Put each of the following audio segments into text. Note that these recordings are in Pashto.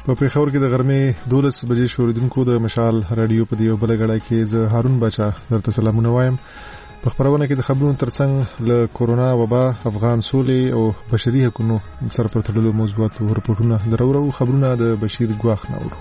په پیښور کې د غرمې 12 بجې شوریدونکو د مشال رادیو په دیو بلګړه کې زه هارون بچا درته سلامونه وایم. په خبرونه کې د خبرونو ترڅنګ له کورونا وبا، افغان سولې او بشري حقوقو سره په تړلو موضوعاتو رپورټونه درورو. خبرونه د بشیر ګواخ ناوړو.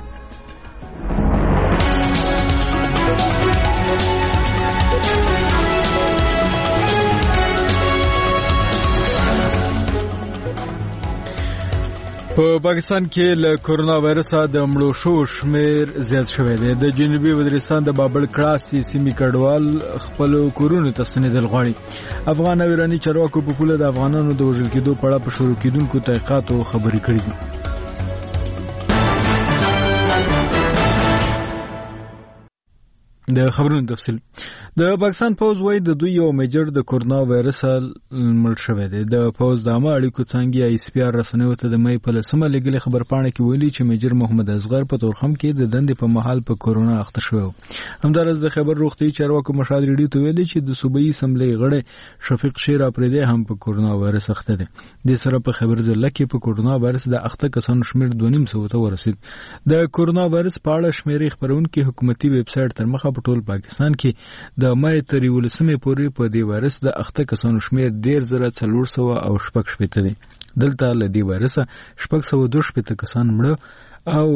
په پاکستان کې له کورونا وایرس د مړو شو شمیر زیات شوی دی. د جنوبي وزیرستان د بابل کړاسي سیمې کډوال خپل کورونو ته ستنېدل غواړي. افغان او ایراني چارواکو په پوله د افغانانو د وژل کېدو په اړه په شروع کېدونکو تحقیقاتو خبرې کړې دي. د خبرونو تفصیل. د پاکستان پوز وایي د دوی یو میجر د کورونا وایرس مړ شوی دی. د پوز د عامه اړیکو څانګې آی اس پی آر رسنیو ته د مې په لسمه لګلې خبرپاڼه کې ویلي چې میجر محمد اصغر په تورخم کې د دندې په محل په کورونا اخته شوی و. همدارس د خبر روغتي چارواکو مشال ریډیو ته ویلي چې د صوبایي اسمبلی غړی شفیق شیر اپریدی هم په کورونا وایرس اخته دی. د سره په خبر ځله کې په کورونا وایرس د اخته کسانو شمیر 2.5 ته ورسید. د کورونا وایرس په اړه شمیرې خبرونکو حکومتي ویب سټ تر مخه په ټول پاکستان کې د مې تر 11 پورې په دې وایرس د اخته کسانو شمیر 10408 دی. دلته له دې وایرس 612 کسان مړه او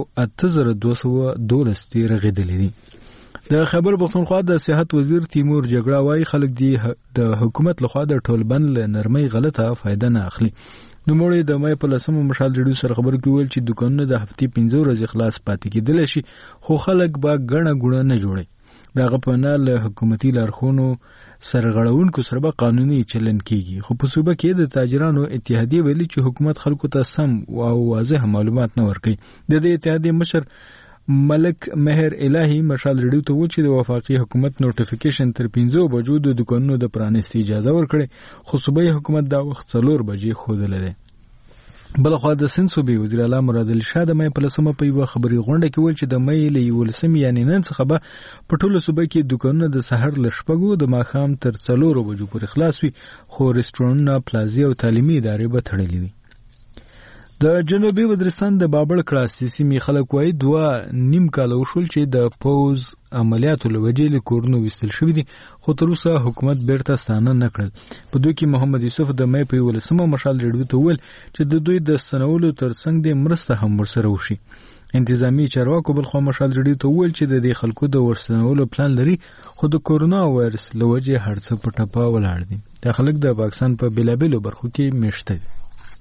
8212 تیر غیدلې دي. د خبر پښتونخوا د صحت وزیر تیمور جګړه وايي خلک دی د حکومت لخوا د ټولبند له نرمۍ غلطه فائدہ نه اخلي. نو موږ د مې په لسمه مشال ریډیو سره خبر کوي چې دکانونه د هفتې 15 ورځې خلاص پاتې کېدل شي، خو خلک با غڼه ګوڼه نه جوړي. دغه په نه له حکومتي لارښوونو سرغړونکو سره به قانوني چلن کیږي. خو په صوبه کې د تاجرانو اتحادیه ویلي چې حکومت خلکو ته سم او واضح معلومات نه ورکوي. د دې اتحادیه مشر ملک مهر الهی مشال ریډیو ته و چې د وفاقي حکومت نوټیفیکیشن تر 15 بجو د دکانونو د پرانستي اجازه ورکړي، خو صوبایي حکومت دا وخت 4 بجې ښودلی دی. بلخوا د سند صوبې وزیر اعلی مراد علي شاه د مې په لسمه په یوه خبري غونډه کې ویل چې د مې له 11 یعنې نن څخه به په ټوله صوبه کې دکانونه د سحر له 6 د ماښام تر 4 بجو پورې خلاص وي، خو رستورانونه، پلازې او تعلیمي ادارې به تړلې وي. د جنوبي وزیرستان د بابل کړاسي سیمې خلک وایي 2.5 کال وشول چې د پوز عملیاتو له وجې له کورونو ویستل شوي دي، خو تر اوسه حکومت بیرته ستانه نه کړل. په دوی کې محمد یوسف د مې په 11 مشال ریډیو ته ویل چې د دوی د ستنولو ترڅنګ د مرسته هم ورسره وشي. انتظامی چارواکو بلخوا مشال ریډیو ته ویل چې د دې خلکو د ورستنولو پلان لري، خو د کورونا وایرس له وجې هر څه په ټپه ولاړ دي. دا خلک د پاکستان په بیلابیلو برخو کې میشته دي.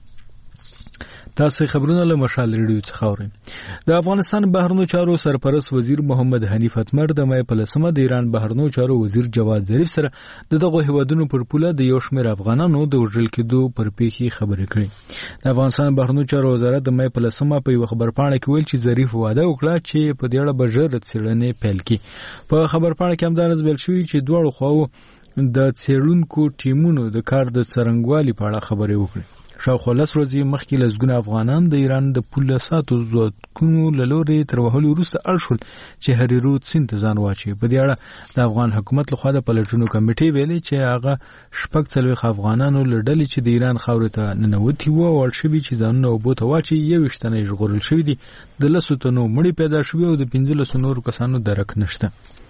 تاسو خبرونه له مشال ریډیو څخه اورئ. د افغانستان بهرنیو چارو سرپرست وزیر محمد حنیف اتمر د مې په لسمه د ایران بهرنیو چارو وزیر جواد ظریف سره دغه هیوادونو پر پوله د یو شمېر افغانانو د وژل کېدو پر پیښې خبرې کړې. د افغانستان بهرنیو چارو وزارت د مې په لسمه په یو خبرپاڼه کې ویل چې ظریف وعده وکړه چې په دې اړه به ژر څېړنې پیل کړي. په خبرپاڼه کې همدارس ویل شوی چې دواړو خواو د څېړونکو ټیمونو د کار د څرنګوالي په اړه خبرې وکړي. شاوخوا 10 ورځې مخکې لسګونه افغانان د ایران د پوله ساتو ځواکونو له لورې تر وهلو وروسته اړ شول چې هریرود سیند ته ځان واچوي. په دې اړه د افغان حکومت لخوا د پلټونو کمیټې ویلي چې هغه 40 افغانانو له ډلې چې د ایران خاورې ته ننوتي وو او اړ شوي چې ځانونه اوبو ته واچي 21 تنه یې ژغورل شوي دي. د 10 تنو مړي پیدا شوي او د 15 نورو کسانو درک نشته.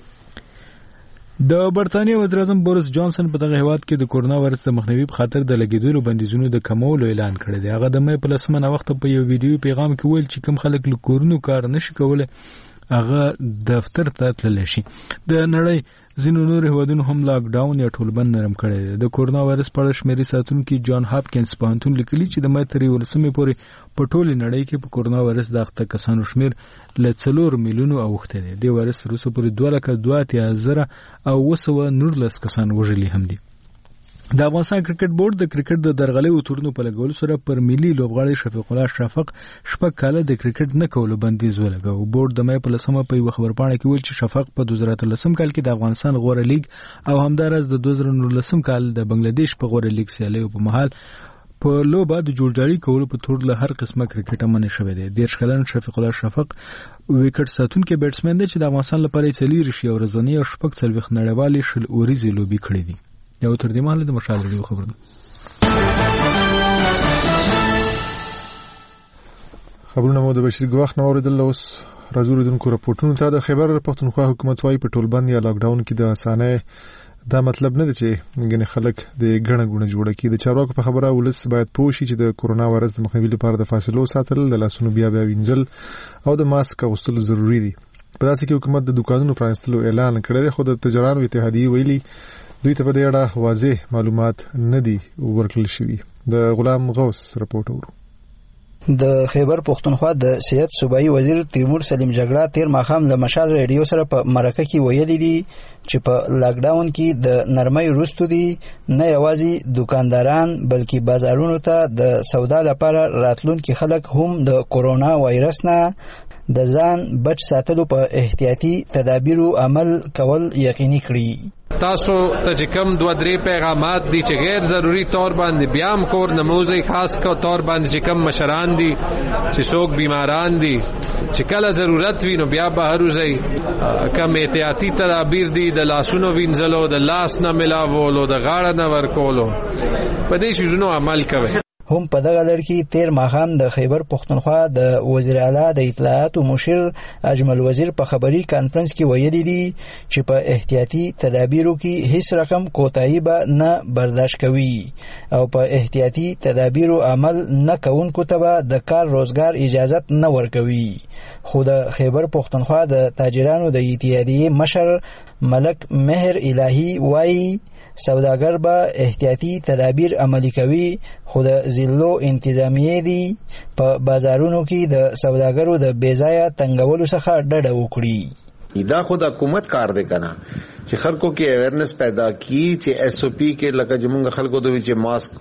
د برتانیې وزیر اعظم بوریس جانسن په دغه هیواد کې د کورونا وایرس د مخنیوي په خاطر د لګیدلو بندیزونو د کمولو اعلان کړی دی. هغه د مې په لسمه وخت په یو ویډیو پیغام کې ویل چې کوم خلک له کورونو کار نشي کولای هغه دفتر ته تللی شي. د نړۍ ځینو نور هیوادونو هم لاک ډاون یا ټولبند نرم کړی دی. د کورونا وایرس په اړه شمیرې ساتونکي جان هاپکینز پوهنتون لیکلي چې د مې تر 11 پورې په ټولې نړۍ کې په کورونا وایرس د اخته کسانو شمیر له 4 میلیونو اوښتی دی. د وایرس تر اوسه پورې 2,02,919 کسان وژلي هم دي. د افغانستان کرکټ بورډ د کرکټ د درغلۍ تورونو په لګولو سره پر ملي لوبغاړي شفیق الله شفق 6 کاله د کرکټ نه کولو بندیز ولګاو. بورډ د مې په لسمه په یو خبرپاڼه کې ویل چې شفق په 2013 کال کې د افغانستان غوره لیگ او همدارس د 2019 کال د بنگلاديش په غوره لیگ سیالیو په مهال په لوبه د جوړجاړي کولو په تور له هر قسمه کرکټ منع شوی دی. 10 کلن شفیق الله شفق وکټ ساتونکي بیټسمن دی چې د افغانستان لپاره یې 4 شي او ورځنی او شپږ څلوېښت نړیوالې شل اوریزې لوبې کړې دي. یو تر دې مهاله د مشال ریډیو خبرونه خبرونه مو د بشیر ګواخ نو اوریدل. اوس راځو لیدونکو راپورټونو ته. د خیبر پښتونخوا حکومت وايي په ټولبند یا لاک ډاون کې د اسانه دا مطلب نه دی چې ګنې خلک د ګڼه ګونه جوړه کی. د چارواکو په خبره ولس باید پوه شي چې د کورونا وایرس د مخنیوي لپاره د فاصلو ساتل، د لاسونو بیا وینځل او د ماسک اغوستل ضروری دي. په داسې کې حکومت د دکانونو پرانستلو اعلان کړی دی، خو د تجارانو اتحادیې ویلي دوی ته په دې اړه واضح معلومات نه دي ورکړل شوي. د غلام غوث رپورټ ورو. د خیبر پښتونخوا د صحت صوبایي وزیر تیمور سلیم جګړه تیر ماښام له مشال ریډیو سره په مرکه کې ویلي دي چې په لاک ډاون کې د نرمۍ وروسته دي نه یوازې دکانداران بلکې بازارونو ته د سودا لپاره راتلونکي خلک هم د کورونا وایرس نه د ځان بچ ساتلو په احتیاطي تدابیرو عمل کول یقیني کړي. تاسو ته چې کوم 2-3 پیغامات دي چې غیر ضروری طور باندې بیا هم کور نموزي، خاص طور باندې چې کوم مشران دي چې څوک بیماران دي چې کله ضرورت وي نو بیا بهر وځي. کوم احتیاطي تدابیر دي د لاسونو وینځلو، د لاس نه ملاولو، د غاړه نه ورکولو، په دې شیزونو عمل کوي. هم په دغه لړ کې تیر ماښام د خیبر پښتونخوا د وزیر اعلی د اطلاعاتو مشر اجمل وزیر په خبري کانفرنس کې ویلي دي چې په احتیاطي تدابیرو کې هیڅ رقم کوتاهي به نه برداشت کوي او په احتیاطي تدابیرو عمل نه کوونکو ته به د کار روزګار اجازت نه ورکوي. خو د خیبر پښتونخوا د تاجرانو د اتحادیې مشر ملک مهر الهی وایي سوداګر به احتیاطي تدابیر عملي کوي، خو د ضلعو انتظامیې دي په بازارونو کې د سوداګرو د بیځایه تنګولو څخه ډډه وکړي. دا خود حکومت کار دی کنه چې خلکو کې اویرنس پیدا کی چې ایس او پی کې لکه جمونږ خلکو د وچ ماسک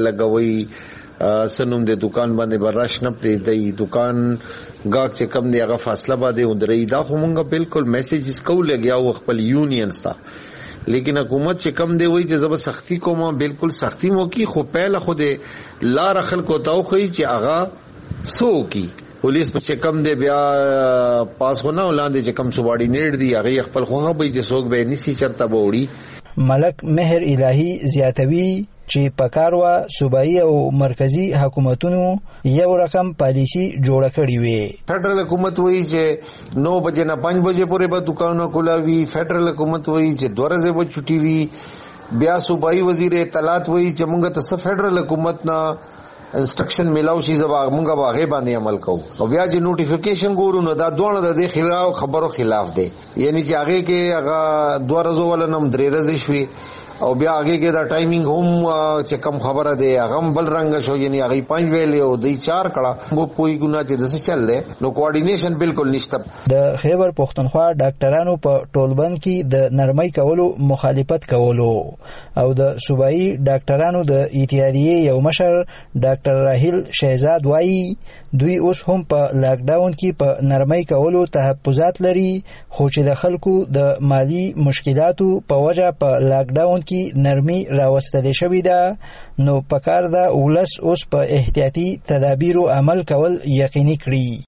بلګوي، سنوم د دکان باندې براش نه پریدي، دکان گاک چې کم دی هغه فاصله باندې ودرې. دا خو مونږ بالکل میسیجز کو لګیا او خپل یونینز تا، لیکن حکومت چې کم دی وای چې زب سختی کوم بالکل سختی مو کی، خو پهله خود لار خلکو توخی چې هغه سو کی پولیس په چې کم دی بیا پاس هونه ولاندې چې کم سوبارډینیټ دی هغه خپل خوغه به چې څوک به نسی چرته بوړي. ملک مهر الهی زیاتوي چې پکاروا صوبایي او مرکزی حکومتونو یو رقم پالیسی جوړه کړې وي. فدرل حکومت وایي چې 9 بجې نه 5 بجې پورې به دکانونه کولاوي، فدرل حکومت وایي چې 2 ورځې به چھٹی وي، بیا صوبایي وزیر اطلاعات وایي چې موږ ته فدرل حکومت نه انسټرکشن ملاو شي زبا موږ به هغه باندې عمل کوو. او بیا چې نوټیفیکیشن ګورو نو دا دوه د خلاف خبرو خلاف دی، یعنی چې هغه کې هغه 2 ورځې ولنم 3 ورځې شوي او بیا هغه کې دا ټایمینګ هم چې کم خبره دی هغه بل رنگ شو، یعنی هغه 5 ویلې او د 4 کړه مو پوي ګنا چې د څه چل دی نو کوارډینیشن بالکل نشته. د خیبر پښتونخوا ډاکټرانو په ټولبند کې د نرمۍ کولو مخالفت کولو او د صوبایي ډاکټرانو د اتحادیې یو مشر ډاکټر راهیل شهزاد وایي دوی اوس هم په لاک ډاون کې په نرمۍ کولو تحفظات لري، خو چې د خلکو د مالی مشکلاتو په وجه په لاک ډاون کې نرمي راوستل شوې ده، نو پکار ده ولس اوس په احتیاطي تدابیرو عمل کول یقیني کړي.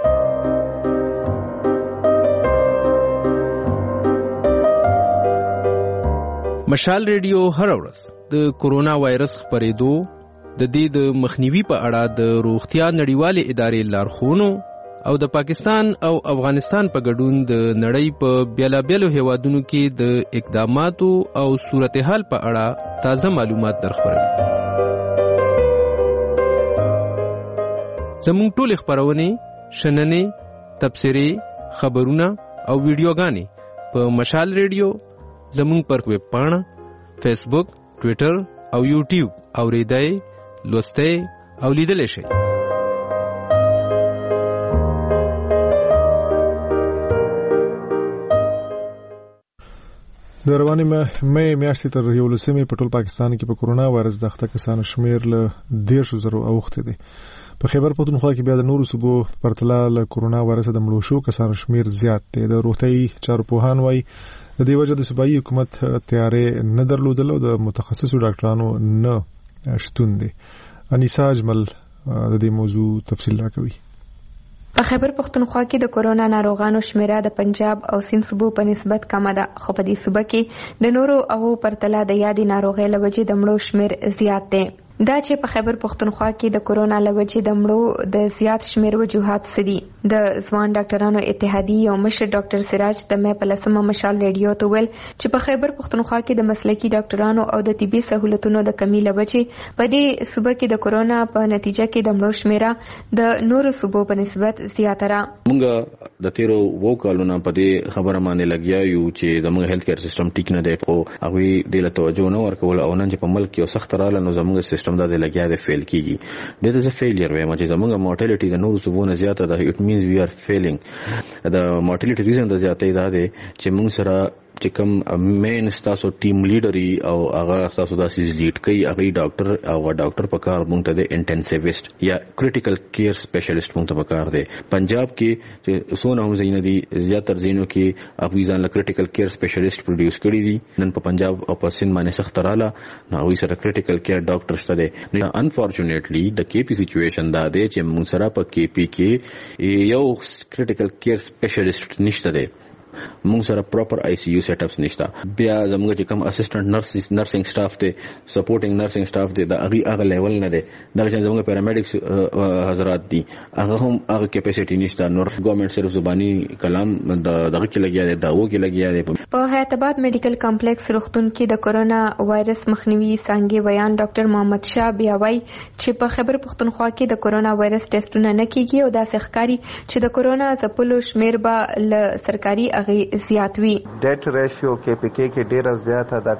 مشال ریډیو هر ورځ د کورونا وایرس خپرېدو د دې د مخنیوي په اړه د روغتیا نړیوالې ادارې لارښوونو او د پاکستان او افغانستان په ګډون د نړۍ په بیلابیلو هیوادونو کې د اقداماتو او صورتحال په اړه تازه معلومات درخبروي. زموږ ټول خبرونه شننې، تبصرې، خبرونه او ویډیوګانې په مشال ریډیو زموږ پر ویب پاڼه، فیسبوک، ټویټر او یوټیوب اوریدای، لوستای او لیدل شي. د رواني مې میاشتې تر 11 په ټول پاکستان کې په کورونا وایرس د اخته کسانو شمیر له 10,000 اوخته دي. په خیبر پښتونخوا کې بیا د نورو صوبو پرتله له کورونا وایرس د مړو شو کسانو شمیر زیات دی. د روغتي چارو پوهان وایي د دې وجه د صوبایي حکومت تیارې نه درلودل او د متخصصو ډاکټرانو نه شتون دي. انیسا اجمل د دې موضوع تفصیل راکوي. په خیبر پښتونخوا کې د کورونا ناروغانو شمیره د پنجاب او سند صوبو په نسبت کمه ده، خو په دې صوبه کې د نورو او پرتله د یادې ناروغۍ له وجې د مړو شمیر زیات دی. دا چې په خیبر پښتونخوا کې د کورونا له وجې د مړو د زیات شمیر وجوهات سدي د ځوان ډاکټرانو اتحادیې او مشر ډاکټر سراج د مې په لسمه مشال ریډیو ته ویل چې په خیبر پښتونخوا کې د مسلکي ډاکټرانو او د طبي سہولتونو د کمی له وجې په دې صوبه کې د کورونا په نتیجه کې د مړو شمیره د نورو صوبو په نسبت زیاته را. موږ د تیرو وو کالونو په دې خبره باندې لګیا یو چې زموږ هیلث کیر سیستم ټیک نه دی خو هغه د له توجه نه ورکول او نن چې په ملک یو سخت رااله نو زموږ سیستم دا لګیا دی فیل کیږي د دې فیلیر وایم چې زموږ مورټالټي د نورو صوبونو زیاته ده. اټ مینز وی ار فیلینګ د مورټالټي ریزن د زیاتې ده چې موږ سره چې کوم مین تاسو ټیم لیډري او هغه تاسو داسې لیډ کوي هغه ډاکټر او ډاکټر په کار مونږ ته د انټنسیویست یا کریټیکل کیر سپیشلیست مونږ ته په کار دی. پنجاب کې چې سونه هم زین دي زیاتره زینو کې هغه ځان له کریټیکل کیر سپیشلیست پروډوس کړي دي. نن په پنجاب او په سند باندې سخت رااله نو هغه سره کریټیکل کیر ډاکټر شته دي. انفورچونټلی د کې پی سچويشن دا دی چې مونږ سره په کې پی کې یو کریټیکل کیر سپیشلیست نشته دی. موږ سره پراپر آی سی یو سیټ اپس نشته. بیا زموږ چې کوم اسسټنټ نرسنګ سټاف دی سپورټینګ نرسنګ سټاف دی دا هغه لیول نه دی. دا چې زموږ پیرامیډکس حضرات دي هغه هم هغه کیپاسټی نشته. نور ګورنمنت صرف زبانی کلام دغه کې لګیا دی داو کې لګیا دی. په حیات آباد میډیکل کمپلیکس روغتون کې د کورونا وایرس مخنیوي څنګه بیان ډاکټر محمد شاه بیا وایي چې په خیبر پښتونخوا کې د کورونا وایرس ټیسټونه نه کیږي او دا ښکاری چې د کورونا ځپلو شمیر به ل سرکاري زیات وی. ډیټ ریشیو کې پکې کې ډیره زیاته ده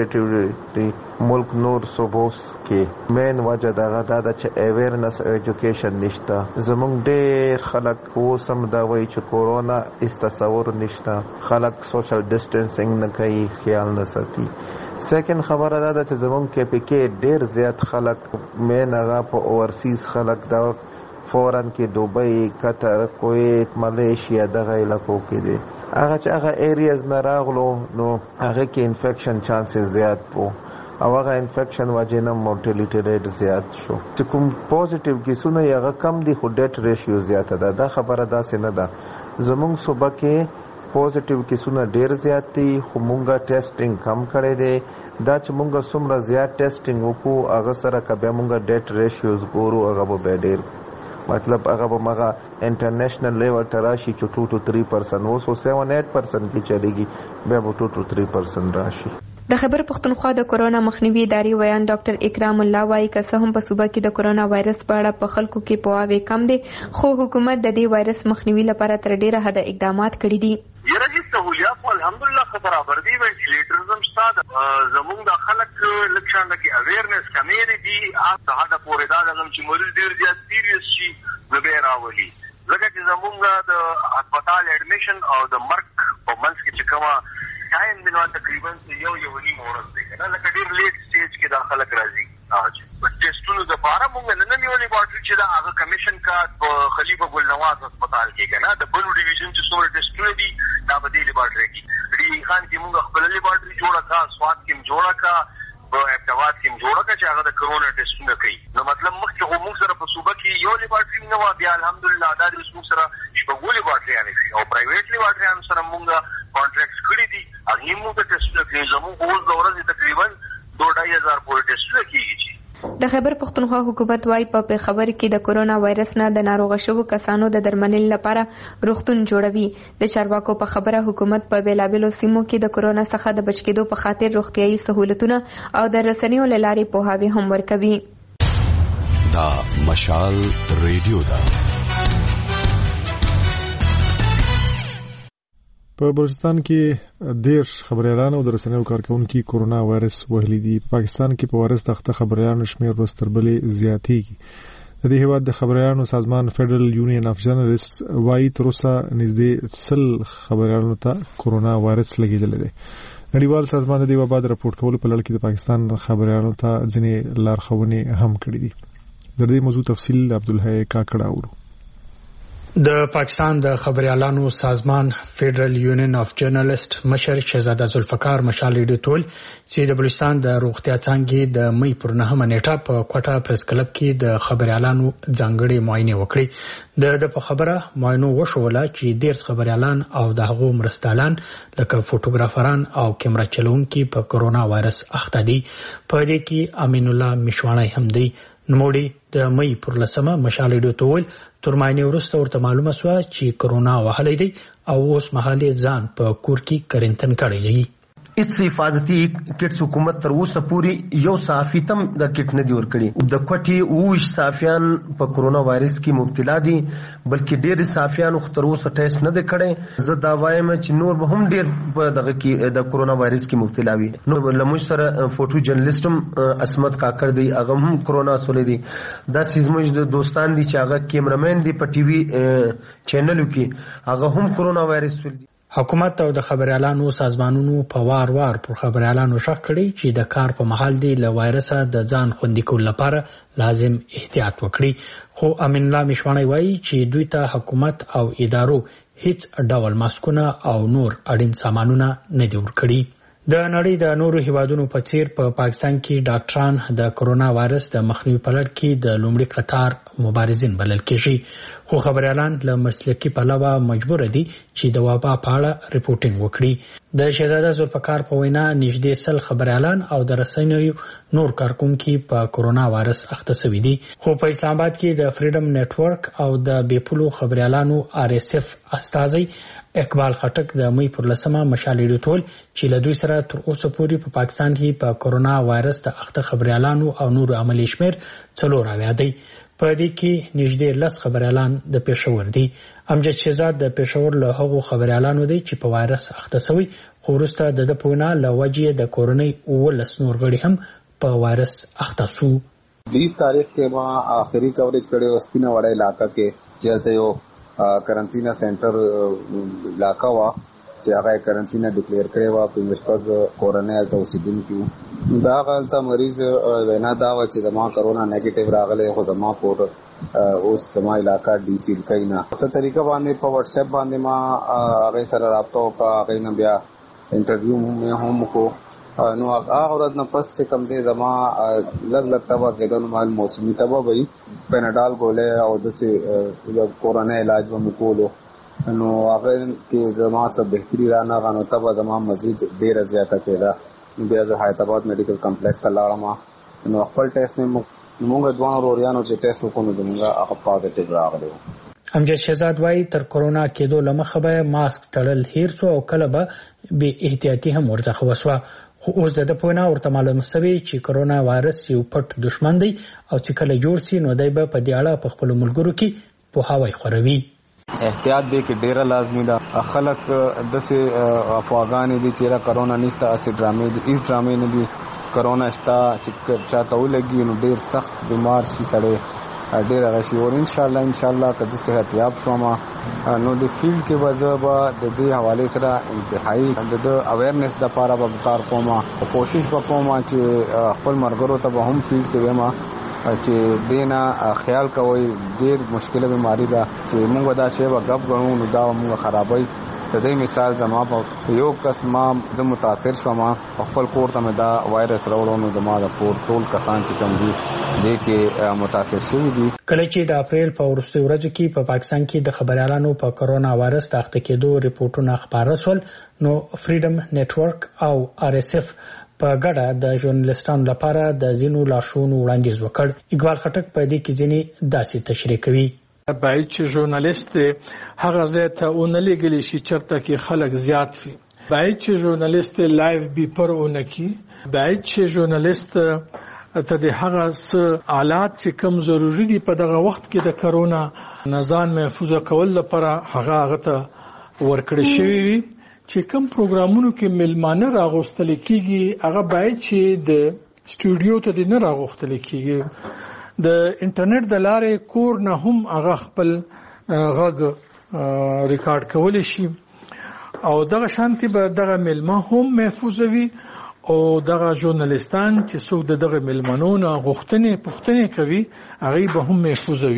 کمپیریټیولی ملک نور صوبو کې. مین وجه دا ده چې اویرنس ایجوکیشن نشته. زمونږ ډیر خلک اوسم دا وایي چې کورونا اس تصور نشته. خلک سوشل ډیسټنسینګ نه کوي خیال نه ساتي. سیکنډ خبره دا ده چې زمونږ کې پکې ډیر زیات خلک مین هغه په اورسیز خلک دا فورن کې دوبۍ قطر کویت ملیشیا دغه علاقو کې دي. هغه چې هغه ایریاز نه راغلو نو هغه کې انفیکشن چانسز زیات وو او هغه انفیکشن وجه نه مورټیلیټی ریټ زیات شو. چې کوم پوزټیو کیسونه هغه کم دي خو ډیټ ریشیو زیاته ده. دا خبره داسې نه ده. زموږ صوبه کې پوزټیو کیسونه ډیر زیات دي خو مونږه ټیسټینګ کم کړی دی. دا چې مونږه څومره زیات ټیسټینګ وکړو هغه سره کبه مونږه ډیټ ریشیوز ګورو هغه به ډیر مطلب هغه به مغه انټرنیشنل لیول تراشي چې 2 to 3% وو 7-8% کې چلیږي به 2 to 3% راشي. د خیبر پښتونخوا د کورونا مخنیوي ادارې ویان ډاکټر اکرام الله وايي که څه هم په صوبه کې د کورونا وایرس په اړه په خلکو کې پوهاوی کم دی خو حکومت د دې وایرس مخنیوي لپاره تر ډیره حد اقدامات کړي دي. یره سہولیات الحمدلله برابر دي. وینټیلیټرز هم شته. زموږ د خلک لکشان کې اویرنس کمی دي. هغه د پورې دا چې مریض ډیر زیات سیریس شي نو به راولي. ځکه چې زموږ د هسپتال اډمیشن او د مرګ په منځ کې چې کومه ټایم دی نو تقریبا یو نیم ورځ دی کنه لکه ډیر لیټ سټیج کې دا خلک راځي. په ټیسټونو د بارا موږ نه نیولې باټري چې دا هغه کمیشن کا په خلیفه ګل نواز هسپتال کې کنه د بلو ډیویژن چې څومره ټیسټونه دي دا په دې لیبارټري کې ډي خان کې موږ خپل لیبارټري جوړه کا سواد کې جوړه کا په ابتواد کې جوړه کا چې هغه د کرونا ټیسټونه کوي. نو مطلب مخکې موږ سره په صوبه کې یو لیبارټري نه و بیا الحمدلله دا د موږ سره شپږ لیبارټري او پرایویټ لیبارټري سره موږ کانټریکټ کړی دي. هغه موږ ته ټیسټونه کوي. زموږ اوس د ورځې تقریبا 2,500 پورې ټیسټونه کیږي. د خیبر پښتونخوا حکومت وايي په پیښور کې د کورونا وایرس نه د ناروغ شوو کسانو د درملنې لپاره روغتون جوړوي. د چارواکو په خبره حکومت په بیلابیلو سیمو کې د کورونا څخه د بچ کېدو په خاطر روغتيایي سہولتونه او د رسنیو له لارې پوهاوی هم ورکوي. دا مشال ریډیو دا په بلوچستان کې ډیر خبريالان او د رسنیو کارکونکو کورونا وایرس وهلي دي. په پاکستان کې په وایرس تخته خبريالانو شمیر ورځ تر بلې زیاتېږي. د دې هیواد د خبريالانو سازمان فدرال یونین اف جرنالست وايي تر اوسه نږدې 100 خبريالانو ته کورونا وایرس لګیدل دي. نړیوال سازمان د دې وبا د راپورټ کولو په لړ کې د پاکستان خبريالانو ته ځینې لارښوونې هم کړې دي. د دې موضوع تفصیل عبدالحی کاکړ اورو. د پاکستان د خبريالانو سازمان فیډرل یونین اف جرنالست مشر شهزاده ذوالفقار مشال ریډیو تول چې د بلوچستان د روغتیا څانګې د مې پر 9 نیټه په کوټه پریس کلب کې د خبريالانو ځانګړي معاینه وکړي. د په خبره معاینو وشوله چې ډیر خبريالان او د هغو مرستالان لکه فوټوګرافران او کیمرا چلونکي په کرونا وایرس اخته دي. په دې کې امین الله مشواڼی هم دی. نوموړي د مې پر 10 مشال ریډیو تول تر معاینه وروسته ورته معلومه شوه چې کرونا وهلی دی او اوس مهال ځان په کور کې کرنټین کړی دی. هیڅ حفاظتي کټس حکومت تر اوسه پورې یو صحافي تم د کټ نه دی ورکړي. د کوټي 20 صحافیان په کرونا وایرس کې مبتلا دي بلکې ډېر صحافیان تر اوسه ټیسټ نه دی کړی. زه دا وایم چې نور به هم ډېر په دغه کې د کرونا وایرس کې مبتلا وي. نو لموږ سره فوټو جرنالستم اسمت کاکړ دی هغه هم کرونا سولې دي. دا سیزموږ د دوستان دي چې هغه کیمرامین دی په ټي وي چینلو کې هغه هم کرونا وایرس سولې دي. حکومت او د خبريالانو سازمانونو په وار پر خبريالانو شک کړي چې د کار په محل دی له وایرسه د ځان خوندي کول لپاره لازم احتیاط وکړي. خو امین الله مشواڼی وایي چې دوی ته حکومت او ادارو هیڅ ډول ماسکونه او نور اړین سامانونه نه دي ورکړي. د نړۍ د نورو هیوادونو په څیر په پاکستان کې ډاکټران د کرونا وایرس د مخنیوي په لړ کې د لومړي قطار مبارزین بلل کېږي. خو خبريالان له مسلکي پلوه مجبور دي چې د وبا په اړه ریپورټینګ وکړي. د شهزاده ذوالفقار په وینا نږدې 100 خبريالان او د رسنیو نور کارکونکي په کرونا وایرس اخته شوي دي. خو په اسلام آباد کې د فریډم نتورک او د بیپولو خبريالانو RSF استازي اقبال خټک د مې پر 10 مشال ریډیو تول چې له دوی سره تر اوسه پورې په پاکستان کې په کرونا وایرس د اخته خبريالانو او نور عملي شمیر 4 اویا دی. په دې کې نږدې 10 خبريالان د پېښور دي. امجد شهزاد د پېښور له هغو خبريالانو دی چې په وایرس اخته شوی خو وروسته د پونه له وجې د کورونی 19 نور غړي هم په وایرس اخته شو. 20 تاریخ کې ما آخري کوریج کړي او سپینه وړه علاقہ کې چلته یو کرنټینا سنټر علاقہ وا چې هغه کرنټینا ډیکلیئر کړی و په مشپږ کورونه ته اوسیدونکو دا غلطه مریض وینا دا و چې د ما کرونا نیگیټیو راغله خو د ما کور اوس د ما علاقہ ډي سی کینا څه طریقه باندې په واتس اپ باندې ما هغه سره رابطه وکړه هغه نه بیا انټرویو مې هم کو نو هغه ورځ نه پس چې کم دې زما لګ تبا کېدل مال موسمي تبا وي پیناډال ګولې او د کورونه علاج به کولو نو هغه کې زما څه بهتري رانه غنو تبا زما مزید ډیر زیاته کېده بیا زه حیدرآباد میډیکل کمپلیکس ته لاړم نو خپل ټیسټ مې موږ دوه وروریانو چې ټیسټ وکړو دغه هغه پازیټیو راغلی. امجد شهزاد وایي تر کرونا کېدو لمخه به ماسک تړل هیر څو او کله به بې احتیاطي هم ورڅخه وسوه. خو اوس د پونه ورته معلومه شوې چې کرونا وایرس یو پټ دشمن دی او چې کله جوړ شي نو دای به په دې اړه په خپل ملګرو کې په هواي خوروي. احتیاط دې کې ډیره لازمي ده. خلک دسه افواغان دي چې کرونا نشته اسی ډرامې دي اس ډرامې نه دي کرونا شته چې چاته ولګي نو ډیر سخت بیمار شي سره ډیر غشي او ان شاء الله که د صحت یاب شوما نو د فیلډ کې وځبا د دې حواله سره انتهایی د اویرنس د لپاره به کار کوم کوشش وکوم چې خپل مرګرو ته هم فیلډ کې وما چې دینا خیال کوي ډیر مشکله بیماری ده چې موږ دا شی وغب غنو نو دا موږ خرابوي. د دې مثال زما په یو کس ما د متاثر شوم خپل کور ته دا وایرس راوړو نو زما د ټول کسان چې کوم دي د کې متاثر شوي دي. کله چې د اپریل په وروستي ورځو کې په پاکستان کې د خبريالانو په کرونا وایرس د اخته کېدو ریپورتونه خبره شول نو فریډم نتورک او RSF په ګډه د ژورنالیستانو لپاره د ځینو لارښوونو وړاندیز وکړ. اقبال خټک په دې کې ځینې داسې تشریح کوي. باید چې ژورنالیست هغه ځای ته ونلېږلی شي چېرته کې خلک زیات وي. باید چې ژورنالیست لایو بیپر ونه کړي. باید چې ژورنالیست ته د هغه څه آلات چې کم ضروري دي په دغه وخت کې د کرونا نه ځان محفوظ کول لپاره هغه ته ورکړی شوي وي. چې کم پروګرامونو کې ملمانه راغوستل کېږي هغه باید چې د سټوډیو ته نه راغوستل کېږي. د انټرنیټ د لارې کور نه هم هغه خپل غږ ریکارډ کولی شي او دغه شانتي به دغه ملما هم محفوظ وي او دغه ژورنالیستان چې څوک دغه ملمنو نه غوښتنې پوښتنې کوي هغه به هم محفوظ وي.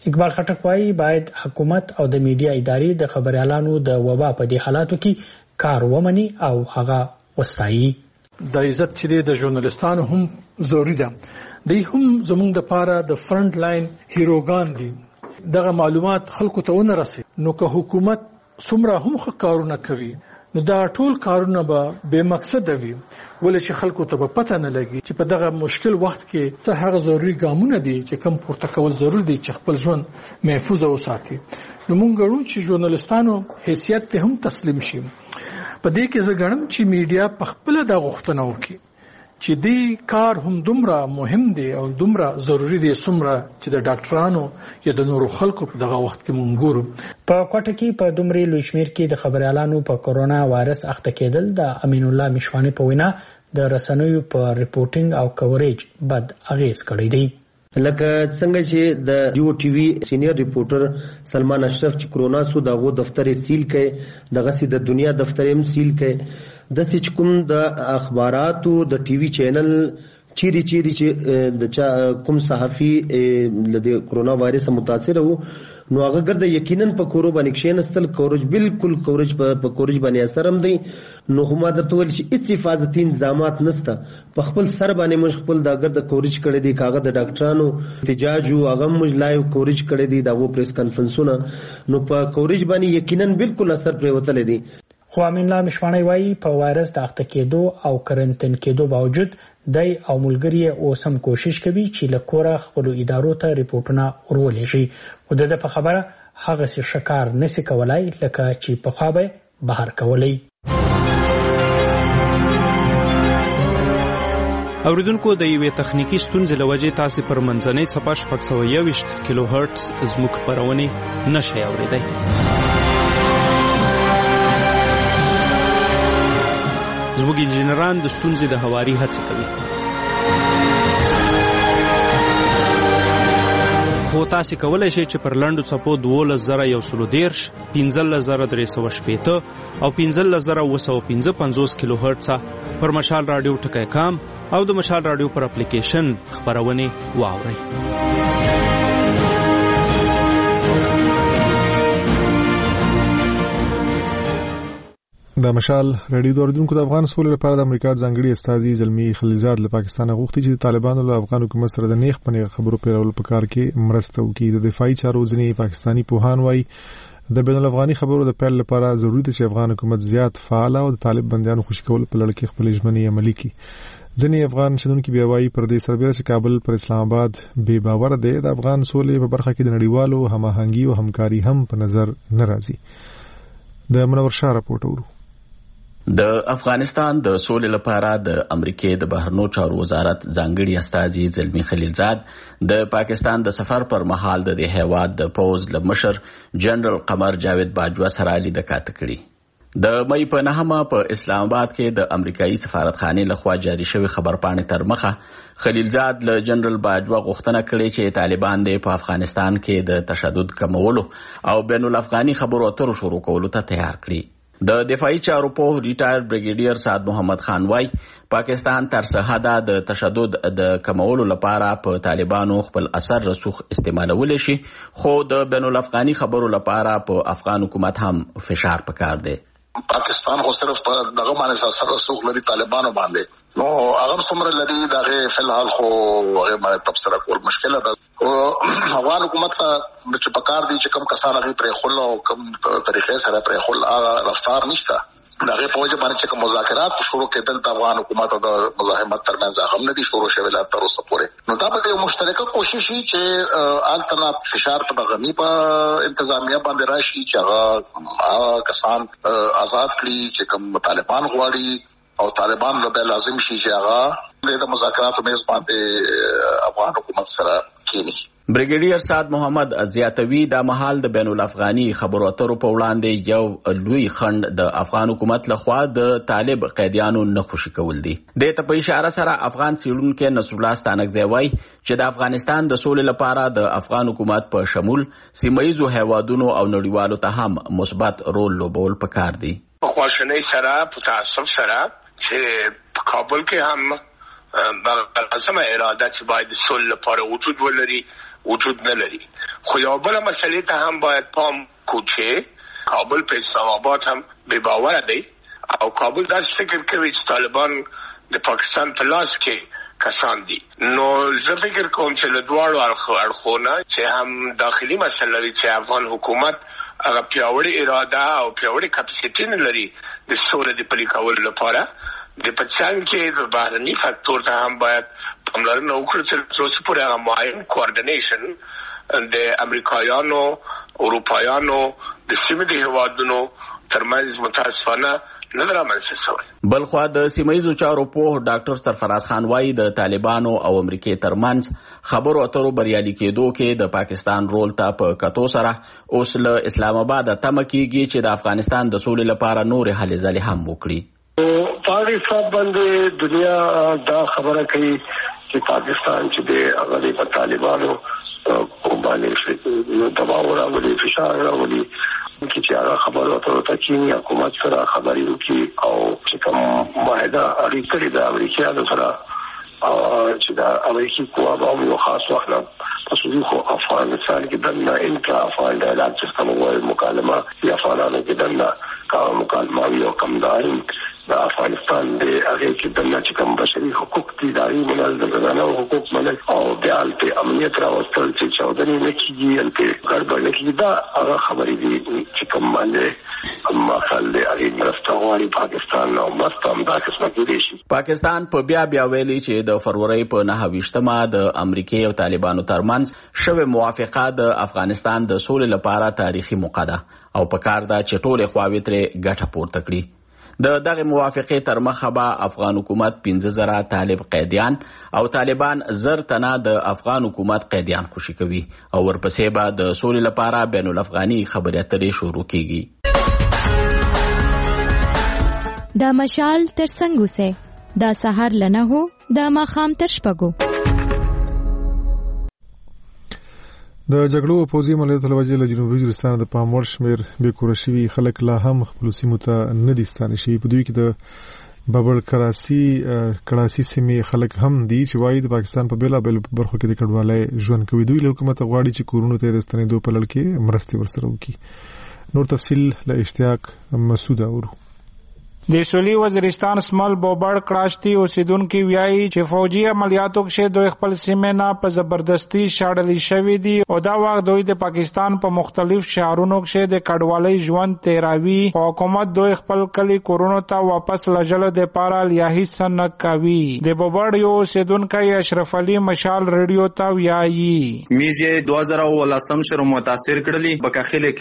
اقبال خټک وايي باید حکومت او د میډیا ادارې د خبريالانو د وبا په دې حالاتو کې کار ومني او هغه وستایي. د عزت چې د ژورنالستانو هم ضروری ده. دوی هم زموږ د پاره د فرنٹ لاین هیروګان دي. دغه معلومات خلکو ته ونه رسي نو که حکومت څومره هم ښه کارونه کوي نو دا ټول کارونه به بے مقصد وي ولې چې خلکو ته په پته نه لګي چې په دغه مشکل وخت کې څه هغه ضروري ګامونه دي چې کوم پورته کول ضروري دي چې خپل ژوند محفوظ وساتي. نو موږ ګورو چې ژورنالستانو حیثیت ته هم تسلیم شي. په دې کې زه ګڼم چې میډیا په خپل د غوښتنو کې چې دې کار هم دومره مهم دی او دومره ضروری دی څومره چې د ډاکټرانو یا د نورو خلکو په دغه وخت کې مونږ ګورو. په کوټه کې په دومره لوی شمیر کې د خبريالانو په کورونا وایرس اخته کېدل د امین الله مشوانی په وینا د رسنیو په ریپورټینګ او کوریج بد اغیز کړی دی. لکه څنګه چې د جیو ټي وي سینیئر ریپورټر سلمان اشرف چې کورونا سو دغه دفتر سیل کړي دغه سي د دنیا دفتر هم سیل کړي د سچ کوم د اخباراتو د ټي وي چینل چیرې چې د کوم صحافي د کورونا وایرس متاثر وو نو هغه ګرځي یقینا په کورو باندې کښینستل کورج بالکل کورج په کورج باندې اثر هم دی. نو هم د تول شي هیڅ حفاظتي انتظامات نشته په خپل سر باندې مش خپل دا ګرځ کورج کړي دي کاغذ د ډاکټرانو احتجاج او هغه مج لایو کورج کړي دي دغه پریس کانفرنسونه نو په کورج باندې یقینا بالکل اثر پرې وتل دي. خو امین الله مشوانی وايي په وایرس د اخته کېدو او کرنټین کېدو باوجود دای او ملګری اوس هم کوشش کوي چې له کوره خپل ادارو ته ریپورتونه ورولې شي. خو د په خبره هغه څه شکار نسی کولای لکه چې په خوابه بهر کولای. اوریدونکو د یوې تخنیکی ستونزې لوجې تاسو پر منځنۍ صفحه 621 کیلو هرتز زموږ خبرونه نشئ اوریدای. زموږ انجنیران د ستونزې د هواري هڅه کوي خو تاسو کولای شئ چې پر لنډو څپو 12113 15380 او 15955 کیلو هرتز پر مشال رادیو ټکی کام او د مشال رادیو پر اپلیکیشن خبرونه واورئ. د مشال رادیو دوردونکو د افغان سولې لپاره د امریکا ځانګړي استازي زلمی خلیلزاد له پاکستان غوښتي چې طالبانو له افغان حکومت سره د نیغ پنیغ خبرو پیرول په کار کې مرسته وکړي. د دفاعي چارو ځینې پاکستانی پوهان وایي د بین الافغاني خبرو د پیل لپاره ضروري ده چې افغان حکومت زیات فعال او د طالب بندیانو خوشی کول په لړ کې خپل ژمنې عملي کړي. ځینې افغان شنونکو بیا وایي پر دې سربېره چې کابل پر اسلام آباد بې باور دی د افغان سولې په برخه کې د نړیوالو هماهنګي او همکاري هم په نظر نه راځي. د منور شاه راپورټ ورو. د افغانستان د سولې لپاره د امریکای د بهرنیو چارو وزارت ځانګړي استازي زلمی خلیلزاد د پاکستان د سفر پر مهال د هیواد د پوز لمشر جنرال قمر جاوید باجوا سره لیدنه کړې. د مې په 9 په اسلام آباد کې د امریکایي سفارتخانې لخوا جاری شوی خبرپاڼې تر مخه خلیلزاد له جنرال باجوا غوښتنه کړې چې طالبان په افغانستان کې د تشدد کمولو او بین الافغاني خبرو اترو شروع کولو ته تیار کړي. د دفاعي چارو په ریټایر بریګیډیر سعد محمد خان وای پاکستان تر سرحده د تشدد د کمولو لپاره په طالبانو خپل اثر رسوخ استعمالول شي خو د بین الافغاني خبرو لپاره په افغان حکومت هم فشار پکار دی. پاکستان خو صرف په دغه باندې اثر رسوخ لري طالبانو باندې نو هغه څومره لري دغه فلحال خو هغه باندې تبصره کول مشکل ده. افغان حکومت ته چې پکار دي چې کم کسان هغه پرې خل او کم طریقې سره پرې خل هغه رفتار نشته دغه په وجه باندې چې مذاکرات شروع کېدل د افغان حکومت او د مزاحمت ترمنځ هغه نه دي شروع شوی لا تر اوسه پورې. نو دا به یو مشترکه کوشش وي چې الټرنیټ فشار په غنی په انتظامیه باندې راشي چې هغه کسان آزاد کړي چې کوم طالبان غواړي او طالبان له لازم شي چې هغه د مذاکراتو میز باندې افغان حکومت سره کینی. بریګیډیر سعد محمد زیاتوی د محل د بین الافغاني خبرو اترو په وړاندې یو لوی خند د افغان حکومت لخوا د طالب قیدیانو نه خوشی کول دي. د ته په اشاره سره افغان سیلونکو نصر الله ستانکزی وای چې د افغانستان د سولې لپاره د افغان حکومت په شمول سیمایي هیوادونو او نړیوالو ته هم مثبت رول لوبول پکار دي. په خواشنۍ سره په تعصب سره چې په کابل کې هم برعظمه اراده چې باید د سولې لپاره وجود ولري وجود نه لري. خو یو بل مسلې ته هم باید پام کوچه کابل په اسلام آباد هم بے باور دی او کابل دا فکر کوي چې طالبان د پاکستان په لاس کې کسان دي. نو زه فکر کوم چې له دواړو اړخونو چې هم داخلي مسله لري چې افغان حکومت هغه پیاوړی اراده او پیاوړی کپاسټی نه لري د سولې د پلي کولو لپاره. د پچان کې د بهرني فاکتور ته هم باید پاملرنه وکړو چې تاسو پورې هغه معین کوارډینیشن د امریکایانو اروپایانو د سیمې د هیوادونو ترمنځ متاسفانه نه رامنځته شوی. بلخوا د سیمایي چارو په ډاکټر سرفراز خان وايي د طالبانو او امریکای ترمنځ خبرو اترو بریالي کېدو کې د پاکستان رول ته په کتو سره اوس له اسلام آباد تمه کېږي چې د افغانستان د سولې لپاره نور هلې ځلې هم وکړي. پاکستان باندې دنیا دا خبره کوي چې پاکستان چې د هغه په طالبانو باندې دباو راولي فشار راولي چې هغه خبرو اترو ته چینی حکومت سره خبرې وکړي او چې کوم معاهده اړیکې د امریکایانو سره چې د امریکای قوا به یو خاص وخت تاسو خو افغانستان کې دنه انټرا افغان ډایلاګ سیستم او مکالمه یا افغانانو کې دنه کار مکالمه یو کم دایم د افغانستان د هغه کې دنه چې کوم بشري حقوق دي دایي منل د زنانو حقوق منل او د الته امنیت راوستل چې چودنی نه کیږي الته ګډوډ نه کیږي دا هغه خبرې دي چې کوم باندې مخال د هغه مرستوالي پاکستان او مستم دا قسمه کې شي. پاکستان په بیا ویلي چې د فروری په 9 د امریکای او طالبانو ترمنځ شوه موافقه د افغانستان د سولې لپاره تاریخي موقع ده او په کار ده چې ټول خواوې ترې ګټه پورته کړي. د دغه موافقې تر مخه به افغان حکومت 15,000 طالب قیدیان او طالبان 1000 تنه د افغان حکومت قیدیان خوشي کوي او ورپسې به د سولې لپاره بین الافغاني خبرې اترې شروع کیږي. دا مشال تر څنګه وسه دا سحر لنه هو دا ماخام تر شپږو. د جګړو پوځي عملیاتو له وجې له جنوبي وزیرستان د پاموړ شمېر بېکوره شوي خلک لا هم خپلو سیمو ته نه دي ستانه شوي. په دوی کې د بابل کړاسي سیمې خلک هم دي چې وایي د پاکستان په بېلابېلو برخو کې د کډوالۍ ژوند کوي. دوی له حکومت غواړي چې کورونو ته د ستنېدو په لړ کې مرستې ورسره وکړي. نور تفصیل له اشتیاق مسعود اورو. د سولي وزیرستان سمال بوبړ کړاشتي اوسیدونکو ویایي چې فوجي عملیاتو کې دوی خپل سیمه نه په زبردستی شاړل شوی دي او دا وخت دوی د پاکستان په مختلف شهرونو کې د کډوالۍ ژوند تیراوي او حکومت دوی خپل کلی کورونو ته واپس لجل د پاره لیاهي سن کوي. د بوبړ یو اوسیدونکو اشرف علي مشال ریډیو ته ویایي میزه 2018 شروع متاثر کړلی بکاخله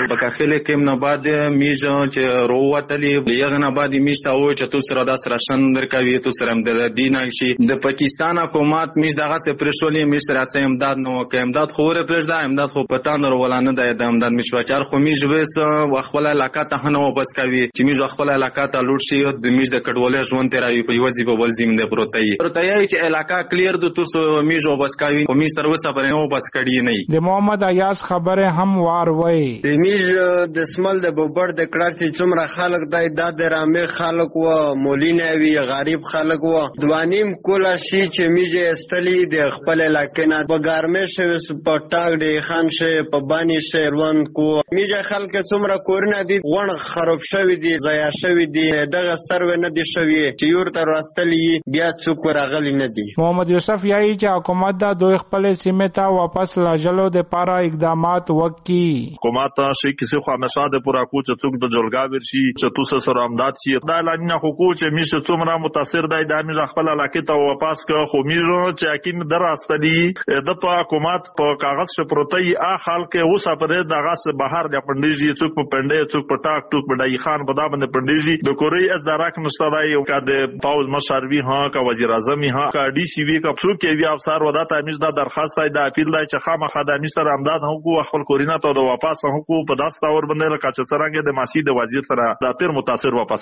کېم نه بعد میزه چې رووتلی یغنه بعد میشته او چې تو سره د سره شندر کوي تو سره د دینه شي د پاکستان حکومت میش دغه سپریشولي میش سره څه امداد نو کې امداد خوره پرځدا امداد خو پتا نه ولانه د امداد میش بچار خو میش وس خپل علاقه ته نه واپس کوي چې میش خپل علاقه ته لوټ شي د میش د کډولې ژوند تیراوي په یوځي په بل زمینه پروتای چې علاقه کلیر د تو میش واپس کوي او میش تر وسه پر نه واپس کړي نه. د محمد ایاز خبره هم وار وای د میش د سمل د بوبر د کړاشتي څومره خلک د رامي خلک و مولینوي غریب خلک و دوانیم کولا شي چې میجه استلی د خپل علاقې نه بګارمه شوی په ټاګ دی خان شي په بانی شهروان کو میجه خلک څومره کورونه دي غون خراب شوی دي ضایع شوی دي دغه سروي نه دي شوی چې یور تر واستلی بیا څوک راغلی نه دي. محمد یوسف یایي چې حکومت دا دوی خپل سیمه ته واپس لاجلو د پاره اقدامات وکړي. حکومت شي کسی خو همیشه د پورا کوچ څوک د جلګا ورشي چې تو سره امداد شي دا لانه حقوق چې میشه څومره متاثر دی د امیر خپل علاقې ته واپس که خو میرو چې اکیم دراستلی د په حکومت په کاغذ شپروتي ا خلک اوسه پر دغه بهر د پندېږي څوک په پندې څوک په ټاک ټوک بدای خان په دا باندې پندېږي د کوري از دراک مستدای او د پاوز مشروي ها کا وزیر اعظم ها کا ډي سی وی کا څوک یې افسر ودا ته امیر د درخواست دی د اپیل دی چې خامخا د امیر سره امداد حقوق خپل کورینا ته د واپس حقوق په داستا ور باندې لکه چې څنګه د ماسی د وزیر سره د تیر متاثر واپس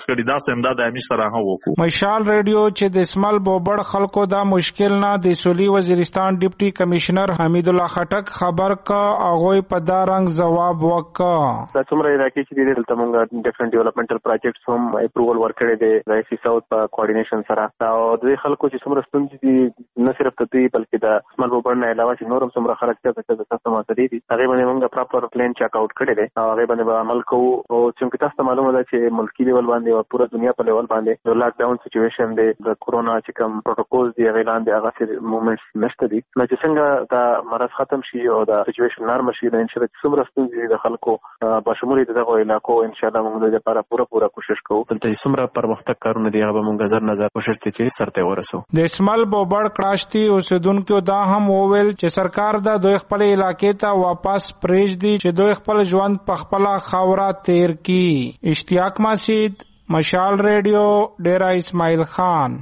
درخواست کړی دا سم د امیر سره وکړو. مشال ریډیو چې د اسمال بوبړ خلکو دا مشکل نه د سولي وزیرستان ډیپټي کمشنر حمید الله خټک خبر کا هغه په دا رنګ جواب وکړ. دا څومره علاقې چې د دلته موږ ډیفرنٹ ډیولپمنټل پروجیکټس هم اپروول ورکړي دي د سی ساوث په کوارډینیشن سره او د خلکو چې څومره ستونزې دي نه صرف ته بلکې د اسمال بوبړ نه علاوه چې نورم څومره خلک چې تاسو ماته دي هغه باندې موږ پراپر پلان چیک اوټ کړی دی او هغه باندې عمل کوو او چې تاسو معلومه ده چې ملکی لیول باندې او پوره دنیا په لیول باندې د لاک ډاون سچويشن دی د کورونا چې کوم پروتوکولز دی اعلان دی هغه سره موومېنټس نشته دي نو چې څنګه دا مرض ختم شي او دا سچويشن نارمل شي د انشاء الله څومره ستونزې د خلکو په شمول دغه علاقو ان شاء الله موږ د لپاره پوره کوشش کوو دلته څومره پرمختګ کارونه دی هغه موږ نظر کوشش چې سرته ورسو. د اسمال بوبړ کړاشتي اوسیدونکو دا هم وویل چې سرکار دا دوی خپل علاقې ته واپس پریږدي چې دوی خپل ژوند په خپل خاورا تیر کی. اشتیاق مسجد مشال ریډیو ډیرا اسماعیل خان.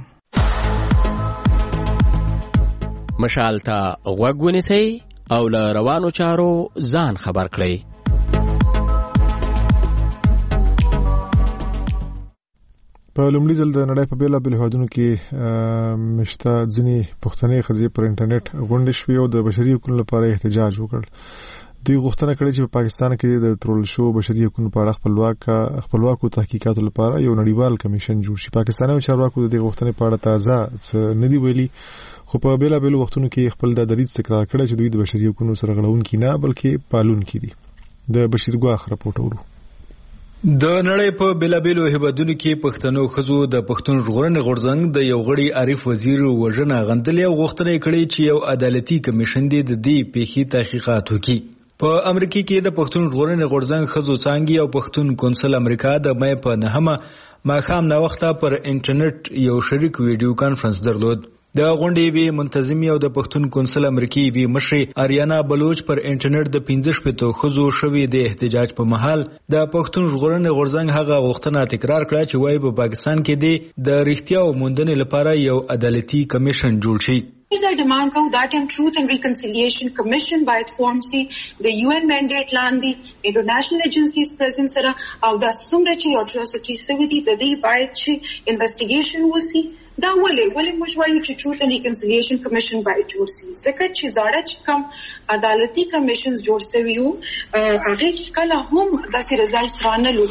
مشال ته غوږ ونیسئ او له روانو چارو ځان خبر کړئ. په لومړي ځل د نړۍ په بیلابېلو هیوادونو کې مشته ځینې پښتنې ښځې پر انټرنیټ غونډې شوې او د بشري حقوقو لپاره احتجاج وکړ. دوی غوښتنه کړې چې په پاکستان کې د ترول شو بشري حقوقو په اړه خپلواکو تحقیقاتو لپاره یو نړیوال کمیشن جوړ شي. پاکستاني چارواکو د دې غوښتنې په اړه تازه څه نه دی ویلي خو په بیلابېلو وختونو کې خپل د دریځ تکرار کړی چې دوی د بشري حقوقو سره غړونکي نه بلکې پالونکي دي. د بشیر ګواخ راپورټ ورو. د نړۍ په بیلابېلو هیوادونو کې پښتنو ښځو د پښتون ژغورنې غورځنګ د یو غړي عارف وزیر وژنه غندلې او غوښتنه کړې چې یو عدالتي کمیشن د دې پیښې تحقیقات وکړي. په امریکا کې د پښتون ژغورنې غورځنګ ښځو څانګې او پښتون کونسل امریکا د مې په 9 ماښام ناوخته پر انټرنیټ یو شریک ویډیو کانفرنس درلود. د غونډې وی منتظمي او د پښتون کونسل امریکایي وی مشر اریانا بلوچ پر انټرنیټ د 15 پټو خزو شوی د احتجاج په محل د پښتون ژغورنې غورځنګ هغه غوښتنه تکرار کړه چې وايي په پاکستان کې د ریښتیا او موندنې لپاره یو عدالتي کمیشن جوړ شي. is a demand ko that and Truth and Reconciliation Commission by its form see the UN mandate landi international agencies present sara او da sumre chi atrocity seviti the day by chi investigation wasi دا ولې مجوایو چې Truth and Reconciliation Commission باید جوړ شي ځکه چې زاړه چې کوم عدالتي کمیشنز جوړ شوي وو هغه کله هم داسې رزلټس رانلو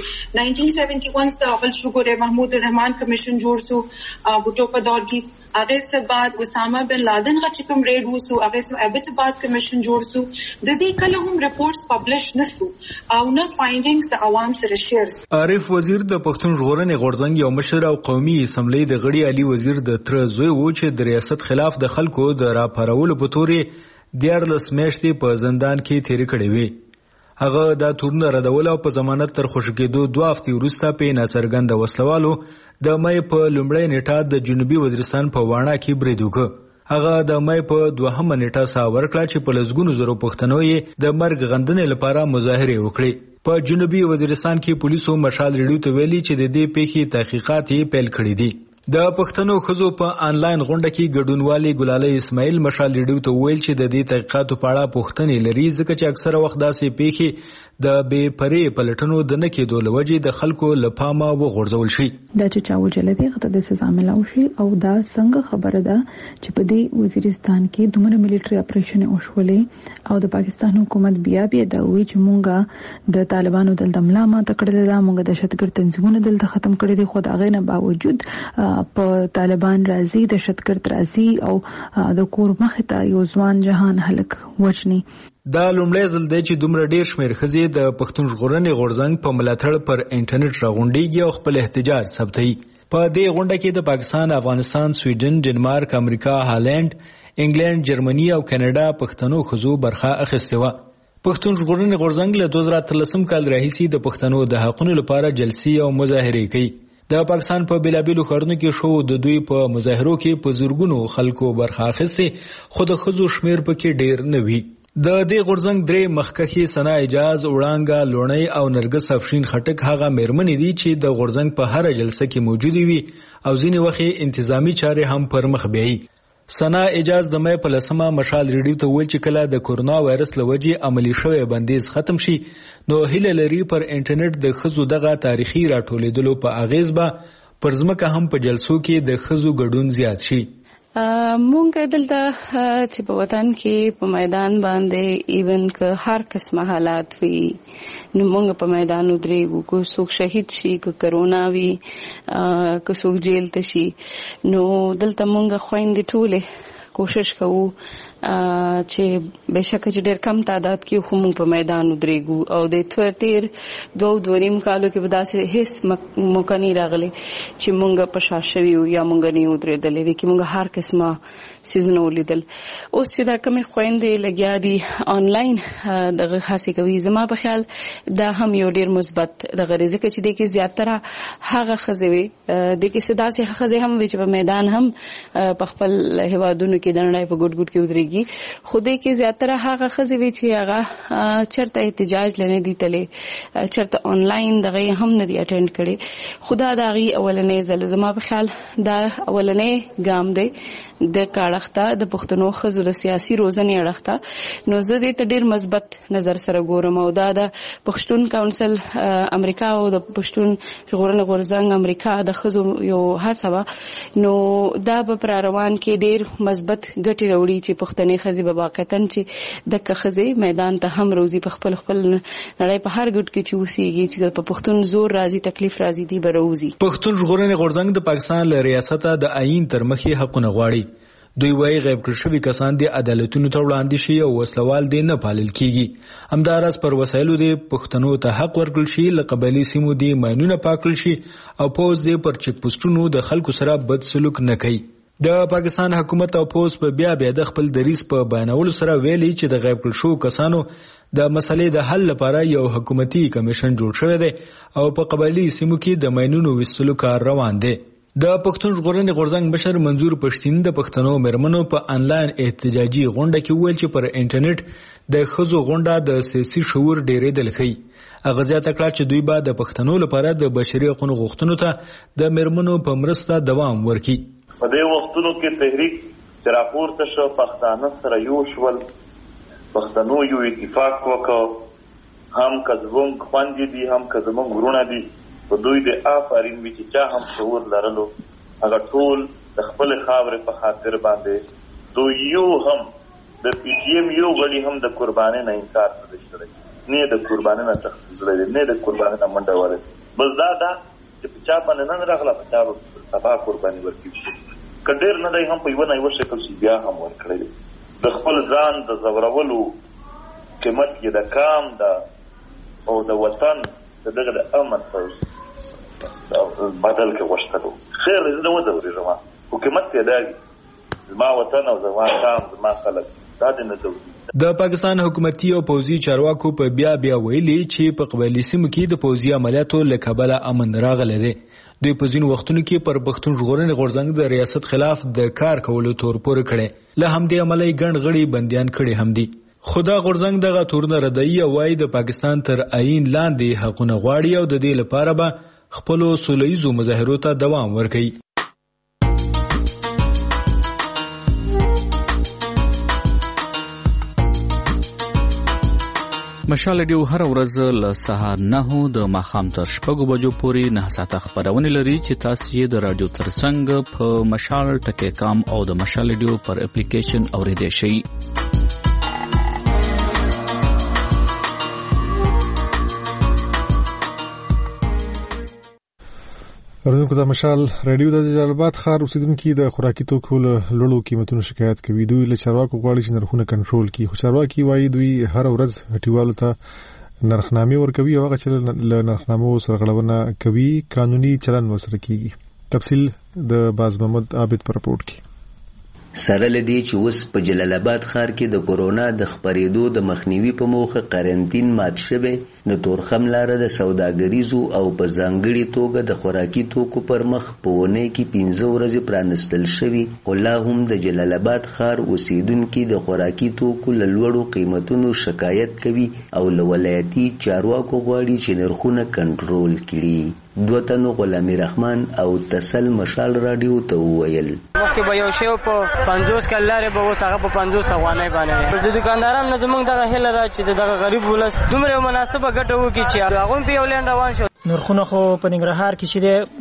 1971 سره اول شګور محمود الرحمن کمیشن جوړ شو بوټو په دور کې هغه څه بعد اسامه بن لادن چې کوم ریډ وسو هغه څه ابټباد کمیشن جوړ شو د دې کله هم ریپورتس پبلش نشو او نه فایندینګز د عوام سره شیر. عارف وزیر د پښتون ژغورنې غورځنګ یو مشر او قومي اسمبلی د غړي علي وزیر د تر زوی و چې د ریاست خلاف د خلکو د راپارولو په تورې 14 میاشتې په زندان کې تیر کړې وي. هغه د تورن ردول او په ضمانت تر خوشی کېدو 2 هفتې وروسته په ناڅرګند وسلوالو د مې په لومړۍ نیټه د جنوبي وزیرستان په واڼه کې برید وکړ. هغه د مې په 2مه نیټه سا ورکړه چې په لږګونو زرو پښتنو یې د مرګ غندنې لپاره مظاهره وکړي. په جنوبي وزیرستان کې پولیسو مشال ریډیو ته ویلي چې د دې پیښې تحقیقات یې پیل کړي دي. د پښتنو ښځو په آنلاین غونډه کې ګډونوالي ګلاله اسماعیل مشال ریډیو ته ویل چې د دې تحقیقاتو په اړه پوښتنې لري ځکه چې اکثره وخت داسې پیښې د بې پرې پلټنو د نه کېدو له وجې د خلکو له پامه وغورځول شي. دا چې چا وجلې دی هغه د سزا ملاو شي او دا څنګه خبره ده چې په دې وزیرستان کې دومره ملټري اپریشن وشولې او د پاکستان حکومت بیا دا وی چې مونږه د طالبانو د دملا ماته کړل دا مونږ د دهشتګرد تنظیمونو دلته ختم کړی دي خو دا غي نه باوجود په طالبان راځي د دهشتګرد راځي او د کور مخه ته یو ځوان جهان هلک وچني. دا لومړی ځل دی چې دومره ډیر شمېر ښځې د پښتون ژغورنې غورځنګ په ملاتړ پر انټرنیټ راغونډېږي او خپل احتجاج ثبتوي. په دې غونډه کې د پاکستان، افغانستان، سویډن، ډنمارک، امریکا، هالند، انګلند، جرمني او کاناډا پښتنو ښځو برخه اخیستې وه. پښتون ژغورنې غورځنګ له 2013 کال راهیسې د پښتنو د حقونو لپاره جلسې او مظاهرې کوي. د پاکستان په بیلابېلو ښارونو کې شو د دوی په مظاهرو کې په زرګونو خلکو برخه اخیستې خو د ښځو شمېر پکې ډېر نه وي. د دې غورځنګ درې مخکښې ثنا اجاز، وړانګه لوڼۍ او نرګس افشین خټک هغه میرمنې دي چې د غورځنګ په هر جلسه کې موجودې وي او ځینې وخت انتظامی چارې هم پر مخ بیایي. سنا اجاز د مې په لسمه مشال ریډیو ته ویل چې کله د کورونا وایرس لوجې عملی شوی بندیز ختم شي نو هیله لري پر انټرنیټ د خزو دغه تاریخي راټولیدلو په اغیز به پر ځمکه هم په جلسو کې د خزو ګډون زیات شي. مونږ دلته چې په وطن کې په میدان باندې ایون که هر قسمه حالات وي نو مونږ په میدان ودرېږو، که څوک شهید شي، که کرونا وي، که څوک جیل ته شي، نو دلته مونږ خویندې ټولې کوشش کوو چې بهشکه چې ډېر کم تعداد کې خو مونږ په میدان ودرېږو او د تیر 2.5 کالو کې به داسې هیڅ موقع نه راغلی چې مونږ په شا شوي یو یا مونږ نه ودرېدلی دي کې مونږ هر قسمه څیزونه ولیدل. اوس چې دا کمې خویندې لګیا دي آنلاین دغه هڅې کوي، زما په خیال دا هم یو ډېر مثبت دغه دی، ځکه چې دې کې زیاتره هغه ښځې وي، دې کې څه داسې ښځې هم وي چې په میدان هم په خپل هېوادونو کې د نړۍ په ګوټ ګوټ کې ودرېږي، خو دې کې زیاتره هغه ښځې وي چې هغه چېرته احتجاج له نه دي تللی، چېرته آنلاین دغه یې هم نه دي اټینډ کړی، خو دا د هغې اولنی ځل زما په خیال دا اولنی ګام دی د کاړخته د پښتنو ښځو د سیاسي روزنې اړخته. نو زه دې ته ډېر مثبت نظر سره ګورم او دا د پښتون کونسل امریکا او د پښتون ژغورنې غورځنګ امریکا د ښځو یو هڅه وه، نو دا به پر روان کې ډېر مثبت ګټې راوړي چې پښتنې ښځې به واقعتاً چې دغه ښځې میدان ته هم روزي، په خپل نړۍ په هر ګوټ کې چې اوسېږي چې په پښتون زور راځي تکلیف راځي دی به روزي. پښتون ژغورنې غورځنګ د پاکستان له ریاسته د آئین تر مخې حقونه غواړي. دوی وايي غیب کړل شوي کسان د عدالتونو ته وړاندې شي او وسلوال دې نه پالل کیږي. همداراز پر وسایلو د پښتنو ته حق ورکړل شي، له قبایلي سیمو د ماینونه پاکل شي او پوز دې پر چک پوسټونو د خلکو سره بد سلوک نه کوي. د پاکستان حکومت او پوز په بیا د خپل دریځ په بیانولو سره ویلي چې د غیب کړل شوو کسانو د مسلې د حل لپاره یو حکومتي کمیشن جوړ شوی دی او په قبایلي سیمو کې د ماینونو ویستلو کار روان دی. د پښتون ژغورنې غورځنګ مشر منظور پښتین د پښتنو میرمنو په آنلاین احتجاجي غونډه کې وویل چې پر انټرنیټ د ښځو غونډه د سیاسي شعور ډېرېدل ښیي. هغه زیاته کړه چې دوی به د پښتنو لپاره د بشري حقوقو غوښتنو ته د میرمنو په مرسته دوام ورکړي. په دې وختونو کې تحریک چې راپورته شو پښتانه سره یو شول، پښتنو یو اتفاق وکړ، هم که زموږ خویندې دي هم که زموږ وروڼه دي، په دوی د آفرین وي چې چا هم شعور لرلو، هغه ټول د خپلې خاورې په خاطر باندې دوی یو هم د پی ټي ایم یو غړي هم د قربانۍ نه انکار نه دی کړی، نه د قربانۍ نه تښتېدلی دی، نه د قربانۍ نه منډه وهلې. بس دا ده چې په چا باندې نن راغله په چا به سبا قرباني ورکړي، که ډېر نه دی هم په یوه نه یوه شکل شي بیا هم ورکړی دی. د خپل ځان د زورولو قیمت یې د کام ده او د وطن د دغه د امن په بدل کې غوښتلو. خیر زه نه ودرېږم، خو قیمت یې دا دی زما وطن او زما کام زما خلک دا دې نه ځوري. د پاکستان حکومتي او پوځي چارواکو په بیا ویلي چې په قبایلي سیمو کې د پوځي عملیاتو له کبله امن راغلی دی. دوی په ځینو وختونو کې پر پښتون ژغورنې غورځنګ د ریاست خلاف د کار کولو تور پورې کړی، له همدې امله یې ګڼ غړي بندیان کړي هم دي. خو دا غورځنګ دغه تورونه ردوي او وایي د پاکستان تر آئین لاندې حقونه غواړي او د دې لپاره به خپلو سوله ییزو مظاهرو ته دوام ورکوي. مشال ریډیو هر ورځ له سهار 9 د ماښام تر 6 بجو پورې 9 ساعته خبرونه لري چې تاسو یې د رادیو ترڅنګ په مشال ټکی کام او د مشال ریډیو پر اپلیکیشن اوریدئ شئ. اوریدونکو د مشال ریډیو د جلال آباد ښار اوسیدونکي د خوراکي توکو له لوړو قیمتونو شکایت کوي. دوی له چارواکو غواړي چې نرخونه کنټرول کړي، خو چارواکي وایي دوی هر ورځ هټیوالو ته نرخنامې ورکوي او هغه چې له نرخنامو سرغړونه کوي قانوني چلن ورسره کیږي. تفصیل د باز محمد عابد پر رپورټ کې. سره لدی چې اوس په جلال آباد ښار کې د کورونا د خپرېدو د مخنیوي په موخه قرنټین مات شوی، د تورخم لاره د سوداګریزو او په ځانګړي توګه د خوراکي توکو پر مخ په اونۍ کې 15 ورځې پرانستل شوي، خو لا هم د جلال آباد ښار اوسیدونکي د خوراکي توکو له لوړو قیمتونو شکایت کوي او له ولایتي چارواکو غواړي چې نرخونه کنټرول کړي. دوه تنو غلامي رحمان او تسل مشال رادیو ته وویل مخکې به یو شی په 50 کلارې به اوس هغه په 50 افغانۍ باندې د دکاندارانو نه زموږ دغه هیله ده چې دغه غریب ولس دومره مناسبه ګټه وکړي چې هغه په یو لین روان شي. نرخونه خو په ننګرهار کې چې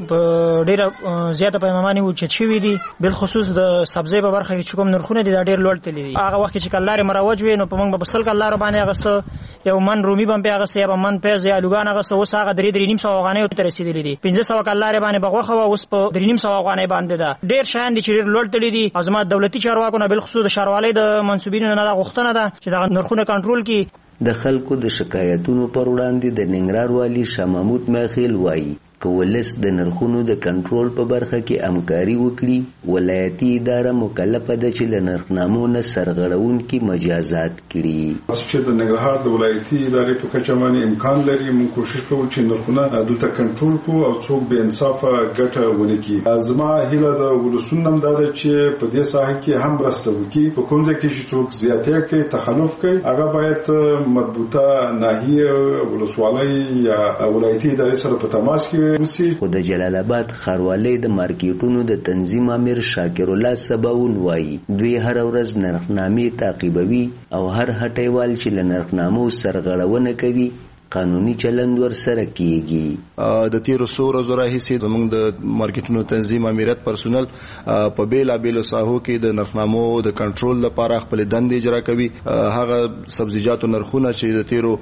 د ډیره زیاته پیمانه اوچت شوی دي بل خصوص د سبزی په برخه کې کوم نرخونه دي دا ډیر لوړ تللی دي. هغه وخت چې کلارې مروج وي نو په موږ به 100 کلار باندې هغه یو من رومي باندې هغه یا من پیاز یا لوګان هغه اوس هغه 3.5 افغانۍ ته رسیدلې دي. 500 کلارې باندې بغوخه اوس په 3.5 افغانۍ باندې ده. ډیر شان دي چې ډیر لوړ تللی دي. ازما دولتي چارواکو نه بل خصوص د شاروالۍ د منسوبینو نه غوښتنه ده چې دا نرخونه کنټرول کړي. د خلکو د شکایتونو پر وړاندې د ننګرهار والی شاه محمود ماخیل وایي که ولس د نرخونو د کنټرول په برخه کې همکاري وکړي ولایتي اداره مکلفه ده چې له نرخنامو نه سرغړونکي مجازات کړي. چې د ننګرهار د ولایتي ادارې په کچه باندې امکان لري موږ کوشش کوو چې نرخونه دلته کنټرول کړو او څوک بې انصافه ګټه ونه کړي. زما هیله د ولسونو هم دا ده چې په دې ساحه کې هم مرسته وکړي. په کوم ځای کې چې څوک زیاتې کوي تخلف کوي هغه باید مربوطه ناحیه ولسوالۍ یا ولایتي ادارې سره په تماس کې خو د جلال آباد ښاروالۍ د مارکیټونو د تنظیم امیر شاکر الله سباون وایي دوی هر ورځ نرخنامې تعقیبوي او هر هټیوال چې له نرخنامو سرغړونه کوي قانوني چلند ور سره کیږي. د تیرو څو ورځو راهیسې زموږ د مارکیټونو تنظیم امریت پرسونل په بیلابیلو ساحو کې د نرخنامو د کنټرول لپاره خپل دندې اجرا کوي. هغه سبزیجاتو نرخونه چې د تیرو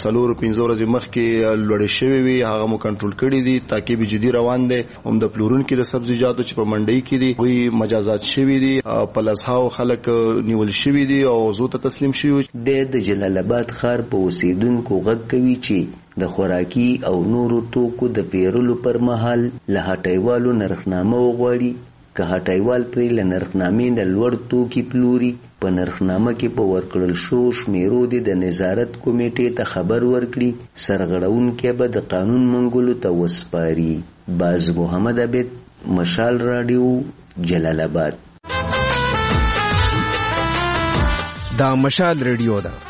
4-5 ورځې مخکې لوړې شوې وي هغه مو کنټرول کړي دي. تعقیب جدي روان دي. هم د پلورونکو د سبزیجاتو چې په منډي کې دي وی مجازات شوي دي. پلسهاو خلک نیول شوي دي او زو ته تسلیم شوي. د جلال آباد ښار په اوسیدونکو غږ کوي چې د خوراکي او نورو توکو د پیرلو پر مهال له هټیوالو نرخنامه وغواړي. که هټیوال پرې له نرخنامې نه لوړ توکي پلوري په نرخنامه کې په ورکړل شو شمیرو د نظارت کمیټې ته خبر ورکړي سرغړونکي به د قانون منګولو ته وسپاري. باز محمد عبید مشال رادیو جلال آباد. دا مشال رادیو ده.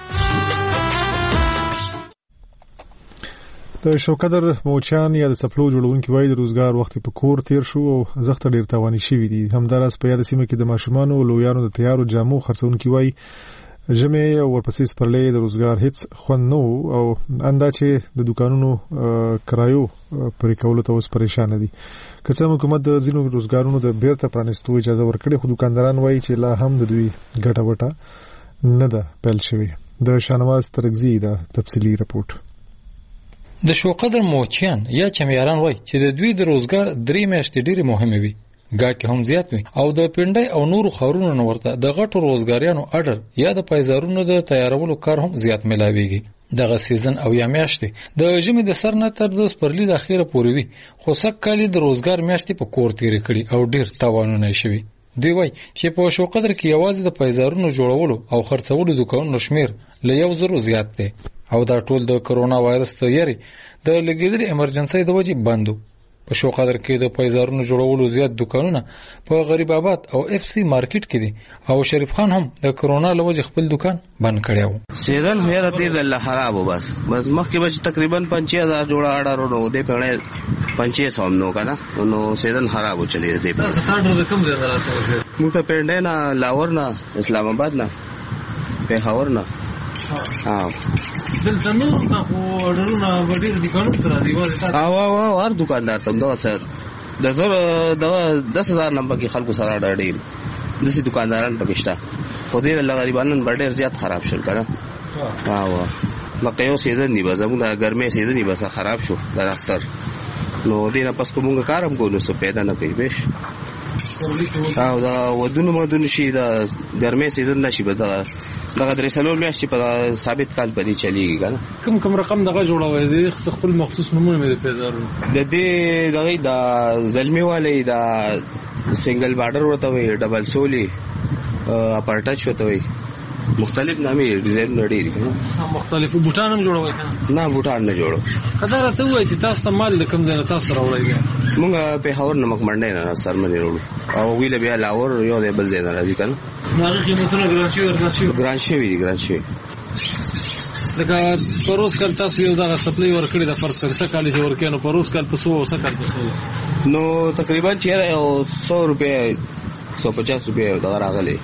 د شوکدر موچان یا د سپلو جوړونکي وای د روزګار وخت په کور تیر شو او زخت ډیر تاواني شوی دي. همدارس په یاد سیمه کې د ماشومان او لویانو د تیارو جامو خرڅونکي وای جمعې او ورپسې سپرلې د روزګار هیڅ خوند نو او انداچې د دکانونو کرایو پرې کولو ته اوس پریشان دي. که څه حکومت د ځینو روزګارونو د بیرته پرانستو اجازه ورکړي خو دکانداران وای چې لا هم د دوی ګټه وټه نه ده پیل شوی. د شانواز ترغزی د تفصیلی رپورت. د شوقدر موچیان یا چمیاران وای چې د دوی د روزګار 3 میاشتې ډېرې مهمه وي ګاټ هم زیات وي او د پنډای او نورو خورونو نه ورته د غټو روزګاریانو اډر یا د پایزارونو د تیارولو کار هم زیات ملاويږي. دغه سیزن او یا میاشتې د ژمي د سر نه تر د سپرلی د اخیره پورې وي خو سک کالي د روزګار میاشتې په کور تیر کړي او ډېر تاوانونه شوي. دوی وای چې په شوقدر کې یوازې د پایزارونو جوړولو او خرڅولو دکانونو شمیر له 1,000 زیات دی او دا ټول د کرونا وایرس ته یری د لګیدلې ایمرجنسي د وجې بندو. په شوقدر کې د پایزارونو جوړولو زیات دکانونه په غریب آباد او اف سی مارکیټ کې دي او شریف خان هم د کرونا له وجې خپل دکان بند کړی و. سیدن هیر دې د خراب بس مخکې بچ تقریبا 5000 جوړه اډر نو دې په 500 هم نو کنه نو سیدن خراب چلی دې په سټارټ کوم ځای راته موږ ته پنده نه لاور نه اسلام آباد نه پیښور نه دلته نو خو اډرونه وړي دکانونو سره دی او هر دکاندار ته دا سر د 10000 نمبر کې خلکو سره اډر دي دکانداران پکشتا خو دې غریبانو ډېر زیات خراب شول کنه او لکه یو سیزن دی بس موږ د ګرمه سیزن دی بس خراب شو د اختر نو دې نه پس کومه کارم کولو څه پیدا نه کوي بش او دا ودونو مدونو شي دا ګرمه سیزن نشي به دا دغه درې سلول میاشتې په ثابت کال پدې چلیږي کنه کوم رقم دغه جوړوي دي خپل مخصوص نمونه مې د پیزارو د دې دغه د زلمی والي دا سنگل بارډر ورته وي ډبل سولي اپارټچ ورته وي مختلف نامې ډیزاین لري مختلف بوټان هم جوړوي نه بوټان نه جوړو قدر ته وای چې تاسو ته مال د کم ځای تاسو راوړی موږ په هاور نمک منډه نه سرمنې وروړو او ویل بیا لاور یو دی بل ځای نه راځي کنه هغه قیمتونه ګران شي ګران شي لکه پروس کال تاسو یو دغه سپلای ورکړی د فرض کړه کال چې ورکینو پروس کال په 100 او سکل په 100 نو تقریبا چیرې 100 روپے 150 روپے دا راغلي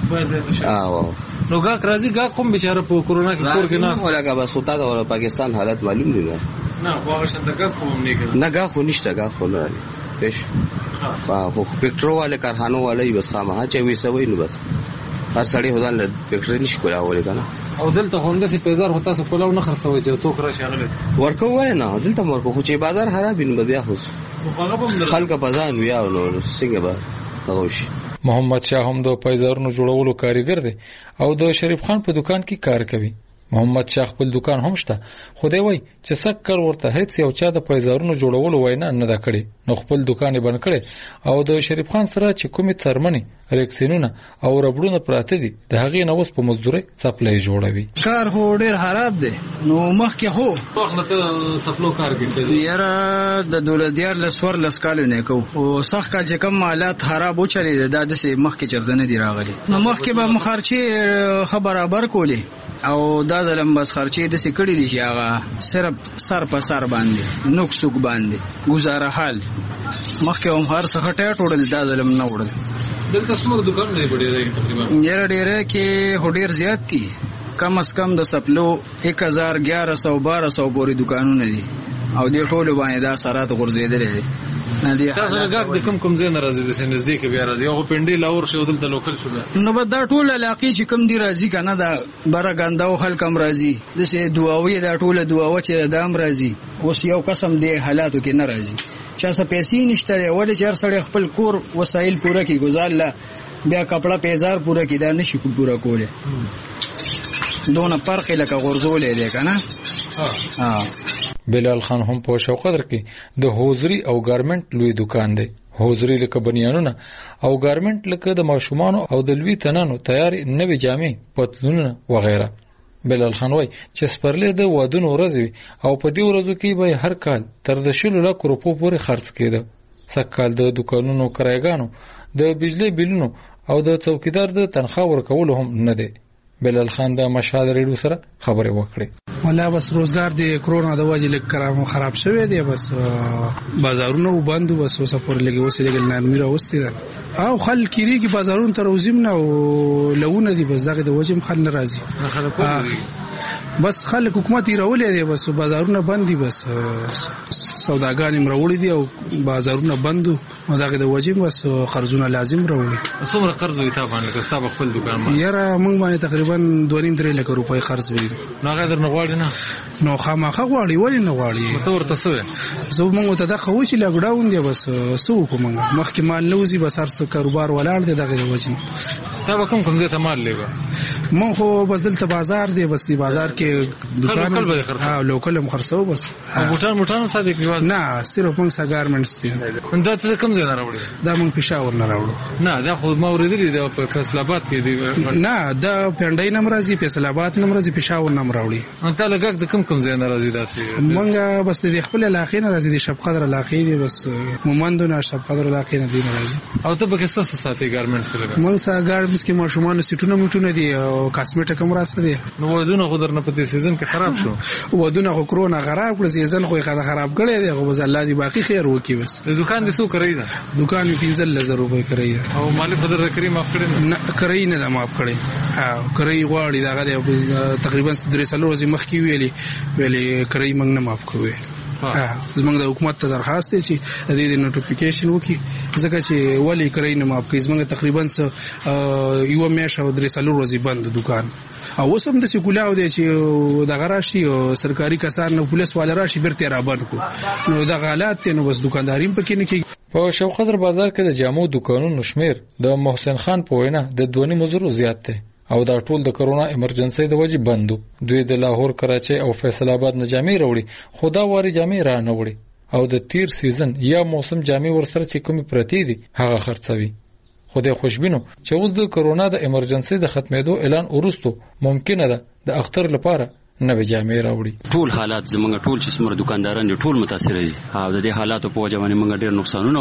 نو گا راځي گا کوم بشاره په کورونا کې کور کې نه ولاګه بس وتا د پاکستان حالت معلوم دي نه واغه شته گا کوم نه کړ نه گا خو نشته گا خو نه پېښ په فیکټرو والے کارخانو والے بس ما چې وي سوي نو بس هر سړی هوځل فیکټری نشي کولای کنه او دلته هونده سي پیزار هوتا سو کولاو نه خرڅوي چې تو کرا شغله ورکو وای نه دلته ورکو خو چې بازار خراب بین بدیا خو خلک بازار ویا نو څنګه به اوش محمد شاه هم د پیزارونو جوړولو کاریګر دی او د شریف خان په دکان کې کار کوي محمد شاه خپل دکان هم شته خو دی وای چې سکر ورته هیڅ یو چا د پیزارونو جوړولو وینا نه دا کړي نو خپل دکان بند کړي او د شریف خان سره چې کومې ترمنې ریکسینونه او ربړونه پراته دي د هغې نه اوس په مزدوري سپلای جوړوي کار هو ډیر خراب دی نو مخکې هو وخت سپلو کار کوي یاره د دولت دیار لسور لسکالو نه کو او سخت کال چې کم حالات خراب و چلی دا د مخکې چردنه دی راغلي نو مخکې به مخارچي خبرابر کولی او دا د لمبس خرچې د سکړې دي چې هغه صرف سر په سر باندې نوکسوک باندې گزاره حال مخکې هم هر څه ټټ وړل دا د لم نه وړل دلته څومره دکان دی ډېرې تقریبا یاره ډېرې کې هډیر زیات دي کم از کم د سپلو 1100 1200 پورې دکانونه دي او دې ټول باندې دا سرات غورځېدلې دي تاسو راګه د کوم ځای راځي د نزدیک بیا راځي او پنډي لاور شو دلته لوکل شو نو به دا ټول علاقې چې کوم دی راځي کنه دا برګانداو خلک هم راځي د سه دعاوی دا ټول دعاوه چې دام راځي اوس یو قسم دی حالاتو کې نه راځي چا څه پیسې نشته ولې چې هر سړی خپل کور وسایل پوره کی گزارلا بیا کپڑا پیزار پوره کی دا نشي پوره کوله دونه فرق لکه غرزولې دی کنه بلال خان هم په شوقدر کې د هوزري او ګارمنټ لوی دکان دی هوزري لکه بنیانونه او ګارمنټ لکه د ماشومان او د لوی تنانو تیاری نوې جامې پتلونونه وغیرہ بلال خان وای چې سپرلې د وادونو ورځي او په دې ورځو کې به هر کال تر 10 لک روپو پورې خرڅ کېده سکهال د دکانونو کرایګانو د بجلی بلونو او د څوکیدار د تنخواه ورکولو هم نه دی بلال خان د مشال ریډیو سره خبرې وکړې ولا بس روزګار د کرونا د وجې لکه خراب شوی دی بس بازارونه وبند بس اوس پر لګي اوس لګل نرمي راوستي ده او خلک کیږي بازارونه تر وزم نه او لونه دي بس دغه د وجې خل ناراضي بس خلک حکومت راولې دي بس بازارونه بند دي بس سوداګان مروړي دي او بازارونه بند او دغه د وجې بس قرضونه لازم راوړي څومره قرض وي تاسو باندې تاسو خپل دکان باندې یاره موږ باندې تقریبا 2.5 لک روپۍ قرض وي نو هغه درنه غواړي نه نو خامخا غواړي ولی نه غواړي ته ورته څه زه موږ ته د خو چې لاک ډاون دی بس سو کوم مخکې مال نوزي بس هر څه کاروبار ولاړ دی دغه وجه تا به کوم ځای ته مال لګا مون خو بس دلته بازار دی بس دی بازار کې دکان ها لوکل هم خرڅو بس موټان صادق نیواز نه صرف موږ سګارمنټس دي دا ته کوم ځای نه راوړي دا موږ پېښور نه راوړو نه دا خو ما ورېدلی دا په فیصل آباد کې دی نه دا پنډای نمرازي فیصل آباد نمرازي پېښور نمراوړي انت لګ د کوم ځای نه راځي داسې موږ بس د خپل علاقې نه راځي د شپ قدر علاقې دی بس مومندونه شپ قدر علاقې نه دی راځي او ته به کیسه ساتي ګارمنټ کې لګا موږ سره ګارمنټس کې ماشومان سټونه میټونه دي او کاسمیټک هم راسته دي نو ودونه خو درنه په دې سیزن کې خراب شو ودونه خو کرونا خراب کړ سیزن خو خراب کړی دی خو بس الله دې باقي خیر وکي بس دکان دې څو کوي دا دکان یې 15000 روپۍ کوي او مالک خدای کریم معاف کړی نه کوي نه دا معاف کړی ها کوي غواړي دا تقریبا 3 ورځې مخکې ویلي کوي موږ نه معاف کوي زمونږ د حکومت ته درخواست دی چې د دې نوټیفیکیشن وکړي ځکه چې ولی کوي نه معاف کوي زمونږ تقریبا یو میاشت او 3 ورځې بند دکان او اوس هم د سکولاو دی چې د غراشي او سرکاري کسان نو پولیس والا راشي بیرته را بند کو نو د غلط نو بس دکانداریم پکې نه کیږي په شوقدر بازار کې د جامو دکانونو شمیر د محسن خان په وینا د 2.5 زیات دی او دا ټول د کرونا ایمرجنسي د وجې بندو دوی د لاهور کراچي او فیصل آباد نه جامې راوړي خدا واري جامې را نه وړي او د تیر سیزن یا موسم جامې ورسره چې کومي پرتی دي هغه خرڅوي خدای خوشبینو چې اوس د کرونا د ایمرجنسي د ختمېدو اعلان ورستو ممکنه ده د اختر لپاره نه به جامې راوړي. ټول حالات زمونږ ټول چې څومره دکانداران دي ټول متاثر دي او د دې حالاتو په وجه باندې موږ ډېر نقصانونه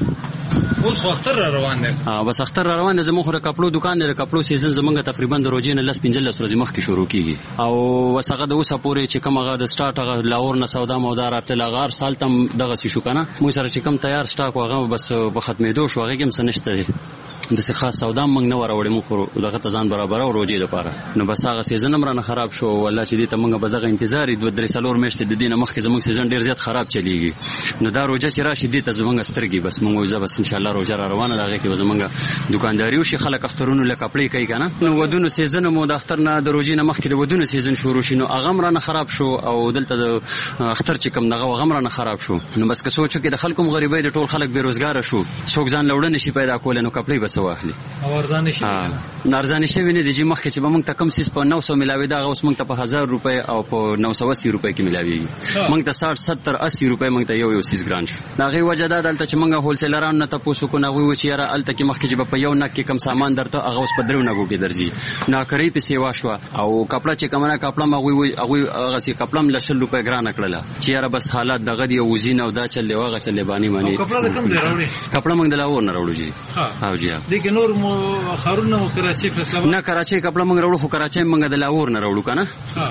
وکړو. اوس خو اختر را روان دی. بس اختر را روان دی. زموږ د کپړو دکان دی. د کپړو سیزن زمونږ تقریبا د روزې نه 15 ورځې مخکې شروع کیږي او وسغه د اوسه پورې چې کوم هغه د سٹارټ هغه لاور نه سودا مودا راتل هغه سال تم دغه شي شو کنه موږ سره چې کوم تیار سٹاک هغه بس په ختمېدو شو. هغه هم سنشته دي د څه خاص سودا موږ نه وراوړې موږ دغه تزان برابر او روزې لپاره نو بس هغه سیزن هم رانه خراب شو. والله چې دې ته موږ بزغه انتظار دي 2-3 میاشتې د دینه مخکې زموږ سیزن ډیر زیات خراب چلیږي. نو دا روزه چې راشي دې ته زموږ سترګي بس موږ وځه بس ان شاء الله روزه را روانه راغی کې زموږ دکانداري او شي خلک اخترونو لکه کپړې کوي کنه. نو ودونو سیزن مو د اختر نه د روزې نه مخکې د ودونو سیزن شروع شي نو هغه رانه خراب شو او دلته د اختر چې کوم دغه هغه رانه خراب شو. نو بس که سوچو کې د خلکو غریبۍ د ټول خلک بیروزګار شو څوک ځان لوړ نشي پیدا کول نو کپړې بس واخلي. ارزانه شي ارزانه شي نه دي چې مخکې چې به موږ ته کم سیس په 900 ملاوي دا اوس موږ ته په 1000 روپے او په 980 روپے کې ملاويږي. موږ ته 60 70 80 روپے موږ ته یو سیس ګران شو. دا غي وجه دا دلته چې موږ هول سیلران نه تاسو کو نه وی چې را الته کې مخکې چې په یو نک کې کم سامان درته هغه اوس په درو نګو کې درځي ناکری په سیوا شو او کپڑا چې کومه کپڑا ما وی هغه چې کپڑا م لشل روپے ګران کړله چې را بس حالات دغه دی وزین او دا چل دیغه چل بانی مانی کپڑا کم دی راوړي کپڑا موږ د لاور نه راوړو جی ها جی دي کې نور خارونه او کراچي فیصله نه کراچي کپڑا موږ راوړو خو کراچي موږ د لاور نه راوړو کنه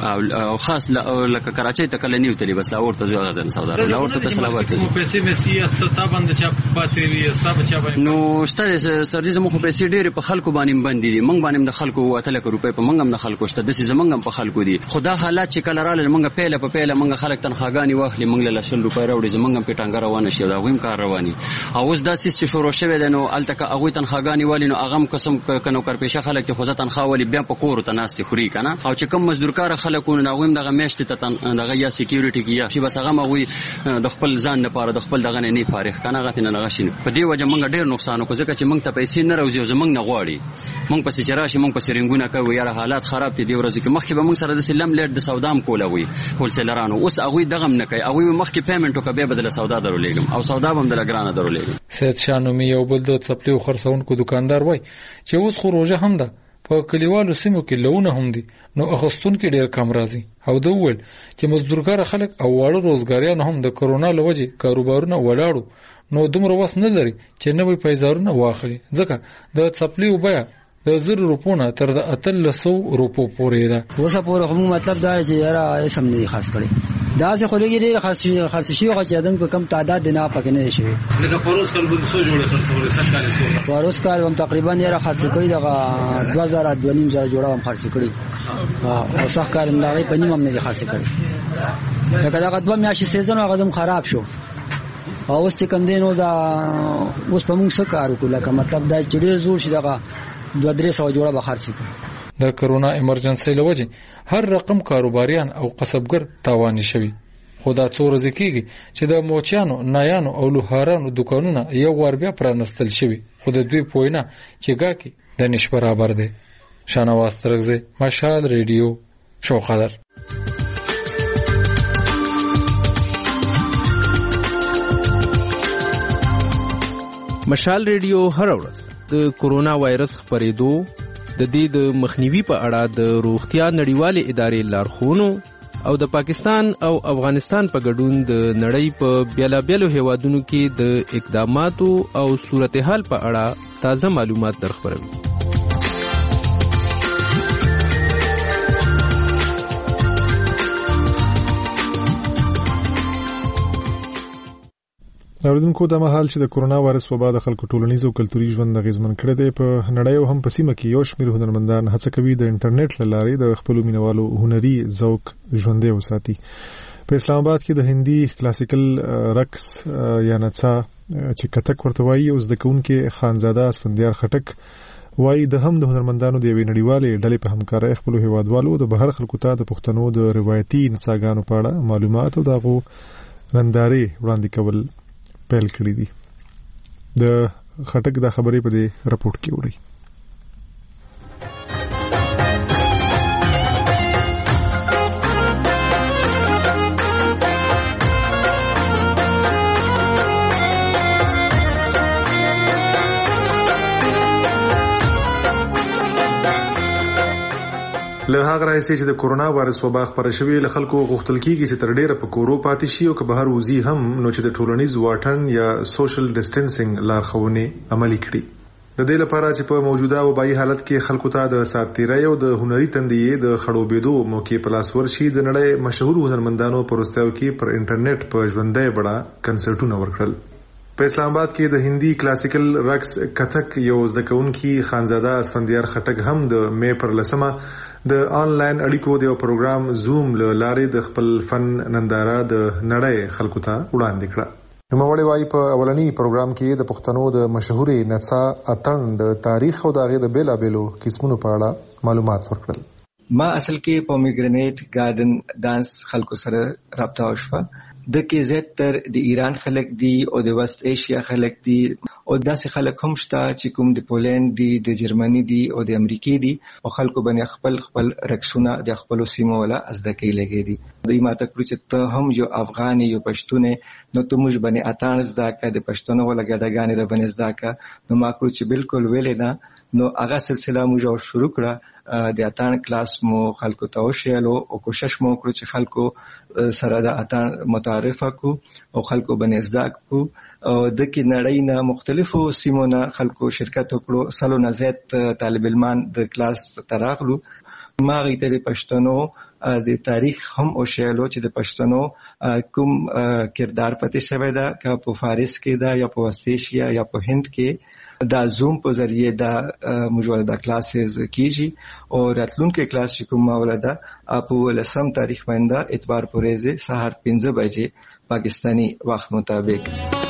او خاص لکه کراچي ته کله نیو تلی بس لاور ته ځو غزن سودا لاور ته سلامات دي پیسې مسی استا باندې چا پاتې وي حساب چا باندې نو شته سرجه مخ پیسې ډېر په خلکو باندې باندې دي موږ باندې د خلکو واته لک روپې په موږ هم د خلکو شته د زمونږ په خلکو دي خدا حالات چې کله رااله موږ په پیله موږ خلک تنخواګانی واخلي موږ له 100 روپۍ راوړي زمونږ په ټانګه روانه شي دا ویم کار رواني او اوس دا سیس چې شروع شوه د نو التکه هغه تنخواګانی والی نو هغه قسم کنو کار پیشه خلک ته خو تنخوا والی بیا په کور ته ناس خوري کنه او چې کوم مزدورکار خلکو نه غویم دغه میشت ته دغه یا سکیورټي کیه شي بس هغه مغوي د خپل ځان لپاره د خپل دغه نه فارغ کنه غته نه غشین په دې وجه موږ ډېر نقصان کو ځکه چې موږ ته پیسې نه راوځي زمونږ نه غواړي موږ پسې چراشي موږ پسې رنگونه کوي یاره حالات خراب دي ورځ کې مخکې به موږ سره د سلم لیټ د سودام کولوي هول سیلرانو اوس هغه دغه نه کوي هغه مخکې پیمنټ وکړي بدله سودا درولېګم او سودا هم د لګرانه درولېګم. سید شانومي یو بل د چپلیو خرڅونکو دکاندار وای چې اوس خو روزه هم ده په کلیوالو سیمو کې لونه هم دي نو اخستون کې ډېر کم راځي او د ول چې مزدورګر خلک او واړه روزګاریان هم د کرونا لوجه کاروبارونه ولاړو نو دومره وس نه لري چې نوې پیسې واخلي ځکه د چپلیو بیا د 1000 روپو نه تر 300 روپو پورې ده. اوسه پورې کوم مطلب دا چې یاره سم نه خاص کړي دا څه خلګي ډېر خاص شي او چې ادم په کم تعداد نه پکې نه شي لکه پروس کال بده سو جوړه خرڅول سکاري سو پروس کال هم تقریبا یاره خاص کړي دغه 2000 2000 جوړه هم خرڅ کړي او صح کال هم دا په نیمه نه خرڅ کړي لکه دا قدوه میاشي سیزن هغه دم خراب شو او اوس چې کم دینو دا اوس په موږ څه کار وکړو لکه مطلب دا چې ډېر زور شي دغه 2-300 جوړه به خرڅ کړي د کرونا ایمرجنسي لوجه هر رقم کاروباریان او قصبګر تاوان شوي خو دا څو ورځې کېږي چې د موچیانو نایانو او لوهارانو دکانونه یو ور بیا پرانستل شوي خو د دوی پوینه چې ګاکي د نش برابر دی. شانواز ترغزه مشال ریډیو شو خبر. مشال ریډیو هر ورځ د کورونا وایرس خپرېدو د دې د مخنیوي په اړه د روغتیا نړیوالې ادارې لارښوونو او د پاکستان او افغانستان په ګډون د نړۍ په بیلابیلو هیوادونو کې د اقداماتو او صورتحال په اړه تازه معلومات درخبروي. اوریدونکو د مهال چې د کورونا وایرس وبا د خلکو ټولنیز او کلتوري ژوند غیزمن کړی دی په نړۍ او هم په سیمه کې یو شمېر هنرمندان هڅه کوي د انټرنیټ له لارې د خپل مینوالو هنري ذوق ژوندی وساتي. په اسلام آباد کې د هندي کلاسیکل رقص یا نڅا چې کتک ورته وایي او زده کوونکي خانزاده اسفندیار خټک وایي د هم د هنرمندانو د یوې نړیوالې ډلې په همکارۍ خپل هیوادوالو د بهر خلکو ته د پښتنو د روایتي نڅاګانو په اړه معلومات او دغه نندارې وړاندې کول پیل کړی دي. د خټک دا خبرې په دې راپورټ کې وړي. له هغه راځي چې د کورونا وایرس وبا خبره شوې له خلکو غوښتل کیږي چې تر ډیره په کورو پاتې شي او که بهر وزي هم نو چې د ټولنیز واټن یا سوشل ډیسټنسینګ لارښوونې عملي کړي. د دې لپاره چې په موجوده وبایي حالت کې خلکو ته د ساتیرۍ او د هنري تندې د خړوبېدو موقع په لاس ورشي د نړۍ مشهور هنرمندانو په وروستیو کې پر انټرنیټ په ژوندۍ بڼه کنسرټونه ورکړل. په اسلام آباد کې د هندي کلاسیکل رقص کتک یو زده کوونکی خانزاده اسفندیار خټک هم د مې پر 10 د آنلاین اړیکو د پروګرام زوم له لارې د خپل فن ننداره د نړۍ خلکو ته وړاندې کړه. نوموړی وايي په اولنی پروګرام کې د پښتنو د مشهورې نڅا اتڼ د تاریخ او د هغې د بیلابیلو قسمونو په اړه معلومات ورکړل. ما اصل کې پومیګرینیټ ګارډن ډانس خلکو سره رابطه وشوه. د کې زیات تر د ایران خلک دي او د وست ایشیا خلک دي او داسې خلک هم شته چې کوم د پولند دي د جرمني دي او د امریکای دي او خلکو باندې خپل رقصونه د خپل سیمو ولا ازدکې لګي دي. دوی ماته کړو چې ته هم یو افغان یو پښتون نو ته موږ باندې اتان زداکه د پښتون ولا ګډاګانې را باندې زداکه. نو ما کړو چې بالکل ویلې نه نو هغه سلسله موږ شروع کړه. د اتان کلاس مو خلکو ته وشیلو او کوشش مو وکړو چې خلکو سره د اتان متعارف کو او خلکو باندې زداک کو او د کې نړۍ نه مختلفو سیمو نه خلکو شرکت وکړو. سلو نه زیات طالب علمان د کلاس تراغلو. ما غیته د پښتنو د تاریخ هم وشیلو چې د پښتنو کوم کردار پته شوی دا که په فارس کې دا یا په وست ایشیا یا په هند کې دا زوم په ذریعے دا موږ دا کلاسز کیږي او راتلونکو کلاس چې کوم ولدا په 10 تاریخ باندې اتوار پورې سحر 5 بجې پاکستانی وخت مطابق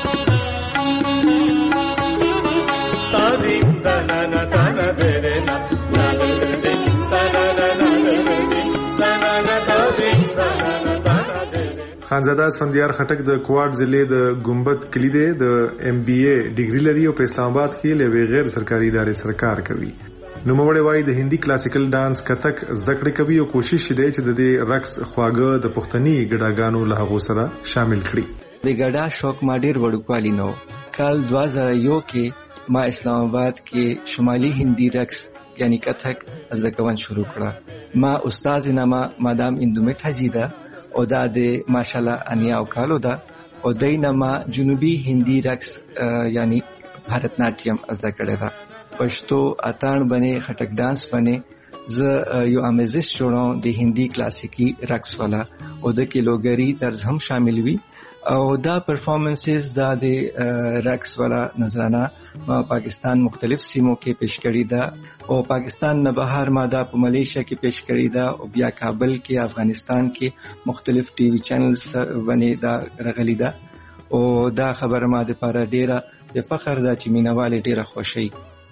خانزاده اسفندیار خټک د کوارډ ضلع د ګمبد کلی دی. د MBA ډیګري لري او په اسلام آباد کې له غیر سرکاري ادارې سره کار کوي. نوموړی وايي د هندي کلاسیکل ډانس کتک زده کړې کوي او کوشش دی چې د دې رقص خواږه د پښتني ګډاګانو له هغو سره شامل کړي. د ګډا شوق ما ډیر وړوکوالی نو. کال 2001 کې ما اسلام آباد کې شمالي هندي رقص یعنی کتک زده کول شروع کړه. ما استاد نامه مادام اندومټ حجیدا او دا د ماشاءالله انیا او کالو دا او دینما جنوبي هندي رقص یعنی بھارتناټیم زده کړی دا. پښتو اتان باندې خټک ډانس باندې ز یو امیزش جوړاو د هندي کلاسیکی رقص والا او د کیلوګری طرز هم شامل وي او دا پرفارمنسز دا د رقص والا نظرانه پاکستان مختلف سیمو کې پیش کړی دا او پاکستان نه بهر ما دا په ملیشیا کې پیش کړی دا او بیا کابل کې افغانستان کې مختلف ټي وي چینلز باندې دا رغلی دا او دا خبره ما د پاره ډیره د فخر دا چې مینوال ډیره خوشي.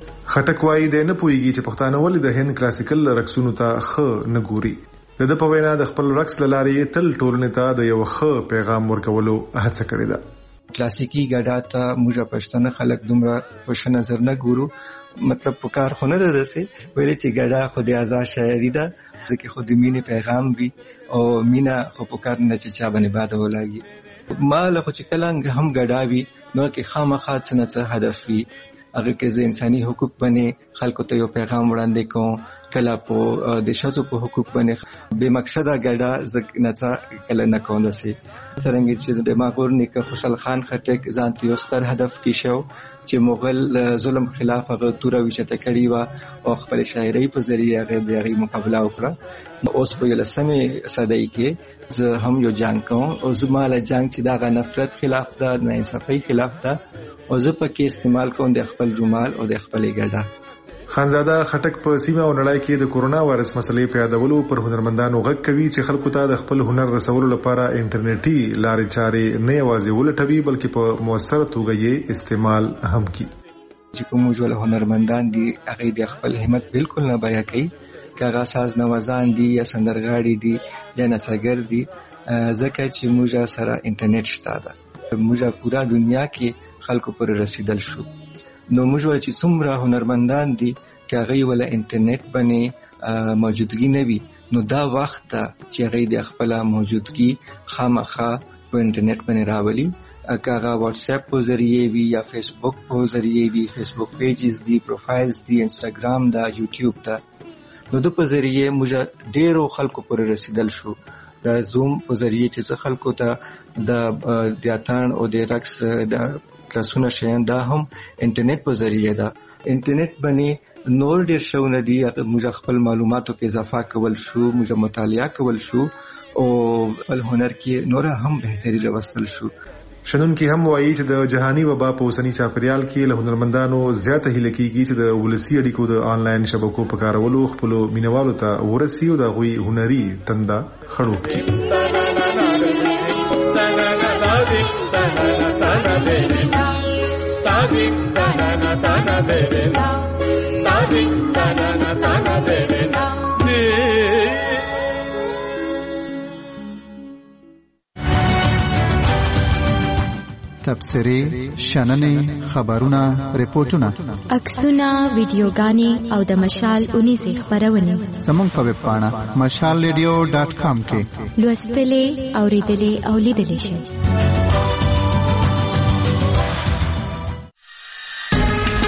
خټک وايي د نه پويږي چې پښتانه ولې د هند کلاسیکل رقصونو ته خ نه ګوري. د په وینا د خپل رقص لارې تل ټولنې ته د یو ښه پیغام ورکولو هڅه کړې ده. کلاسیکی ګډا ته موږ پښتانه خلک دومره په نظر نه ګورو. مطلب په کار خونه ده دسه ویلې چې ګډا خو د آزاد شاعري ده ځکه خو د مینې پیغام وي او مینا خو په کار نه چې چا باندې باد ولاږي. ما له خو چې کلنګ هم ګډا وي نو کې خامخا څه هدف وي هغه کې د انساني حقوق باندې خلکو ته یو پیغام وړاندې کوم. کله په د شذو په حقوق باندې به مقصده ګډا نڅا کله نه کوم دسي څنګه چې د ماغور نیکه خوشحال خان خټک ځان ته یو ستر هدف کې شو چې مغل ظلم خلاف هغه توره وشته کړی و او خپل شاعرۍ په ذریعہ هغه د مقابله وکړه. اوس په 19 صدۍ کې زه هم یو جنگ کوم او زماله جنگ چې دا نفرت خلاف ده نه انصافي خلاف ده او زه پکې استعمال کوم د خپل جمال او د خپل ګډا. خانزاده خټک په سیمه او نړۍ کې د کورونا وایرس مسلې په یادولو پر هنرمندانو غږ کوي چې خلکو ته د خپل هنر رسولو لپاره انټرنیټي لارې چارې نه یوازې ولټوي بلکې په موثره توګه یې استعمال هم کوي. چې کوم ټول هنرمندان دي هغه د خپل همت بالکل نه بیان کوي. کاغه ساز نوازان دي یا سندرغاړي دي یا نڅاګر دي ځکه چې موږ سره انټرنیټ شته ده. موږ پورا دنیا کې خلکو پر رسیدل شو. نو موږ چې څومره هنرمندان دي چې هغه ول انټرنیټ باندې موجودګي نه وي نو دا وخت چې هغه د خپل موجودګي خامخا په انټرنیټ باندې راولي. کاغه واتس اپ په ذریعے وی یا فیسبوک په ذریعے وی فیسبوک پیجز دي پروفایلز دي انستګرام دا یوټیوب دا نو د په ذریعه موږ ډیرو خلکو پورې رسیدل شو. د زوم په ذریعه چې خلکو ته د دیاتان او د رقص د کلاسونه شیان دا هم انټرنیټ په ذریعه ده. انټرنیټ باندې نور ډیر شونه دي، موږ خپل معلوماتو کې اضافه کول شو، موږ مطالعه کول شو او خپل هنر کې نور هم بهتري لوستل شو. شنن کې هم وایي چې د جهاني وبا په اوسنی چاپیریال کې له هنرمندانو زیاته هیله کېږي چې د ولسي اړیکو د آنلاین شبکو په کارولو خپل مینوالو ته ورسي او د غوي هنري تنده خړوب کړي. تبصرې، شننې، خبرونه، ریپورتونه، عکسونه، ویډیوګانې او د مشال 19 خبرونه زموږ په ویب پاڼه mashalradio.com کې لوستلې، اوریدلې او لیدلې شئ.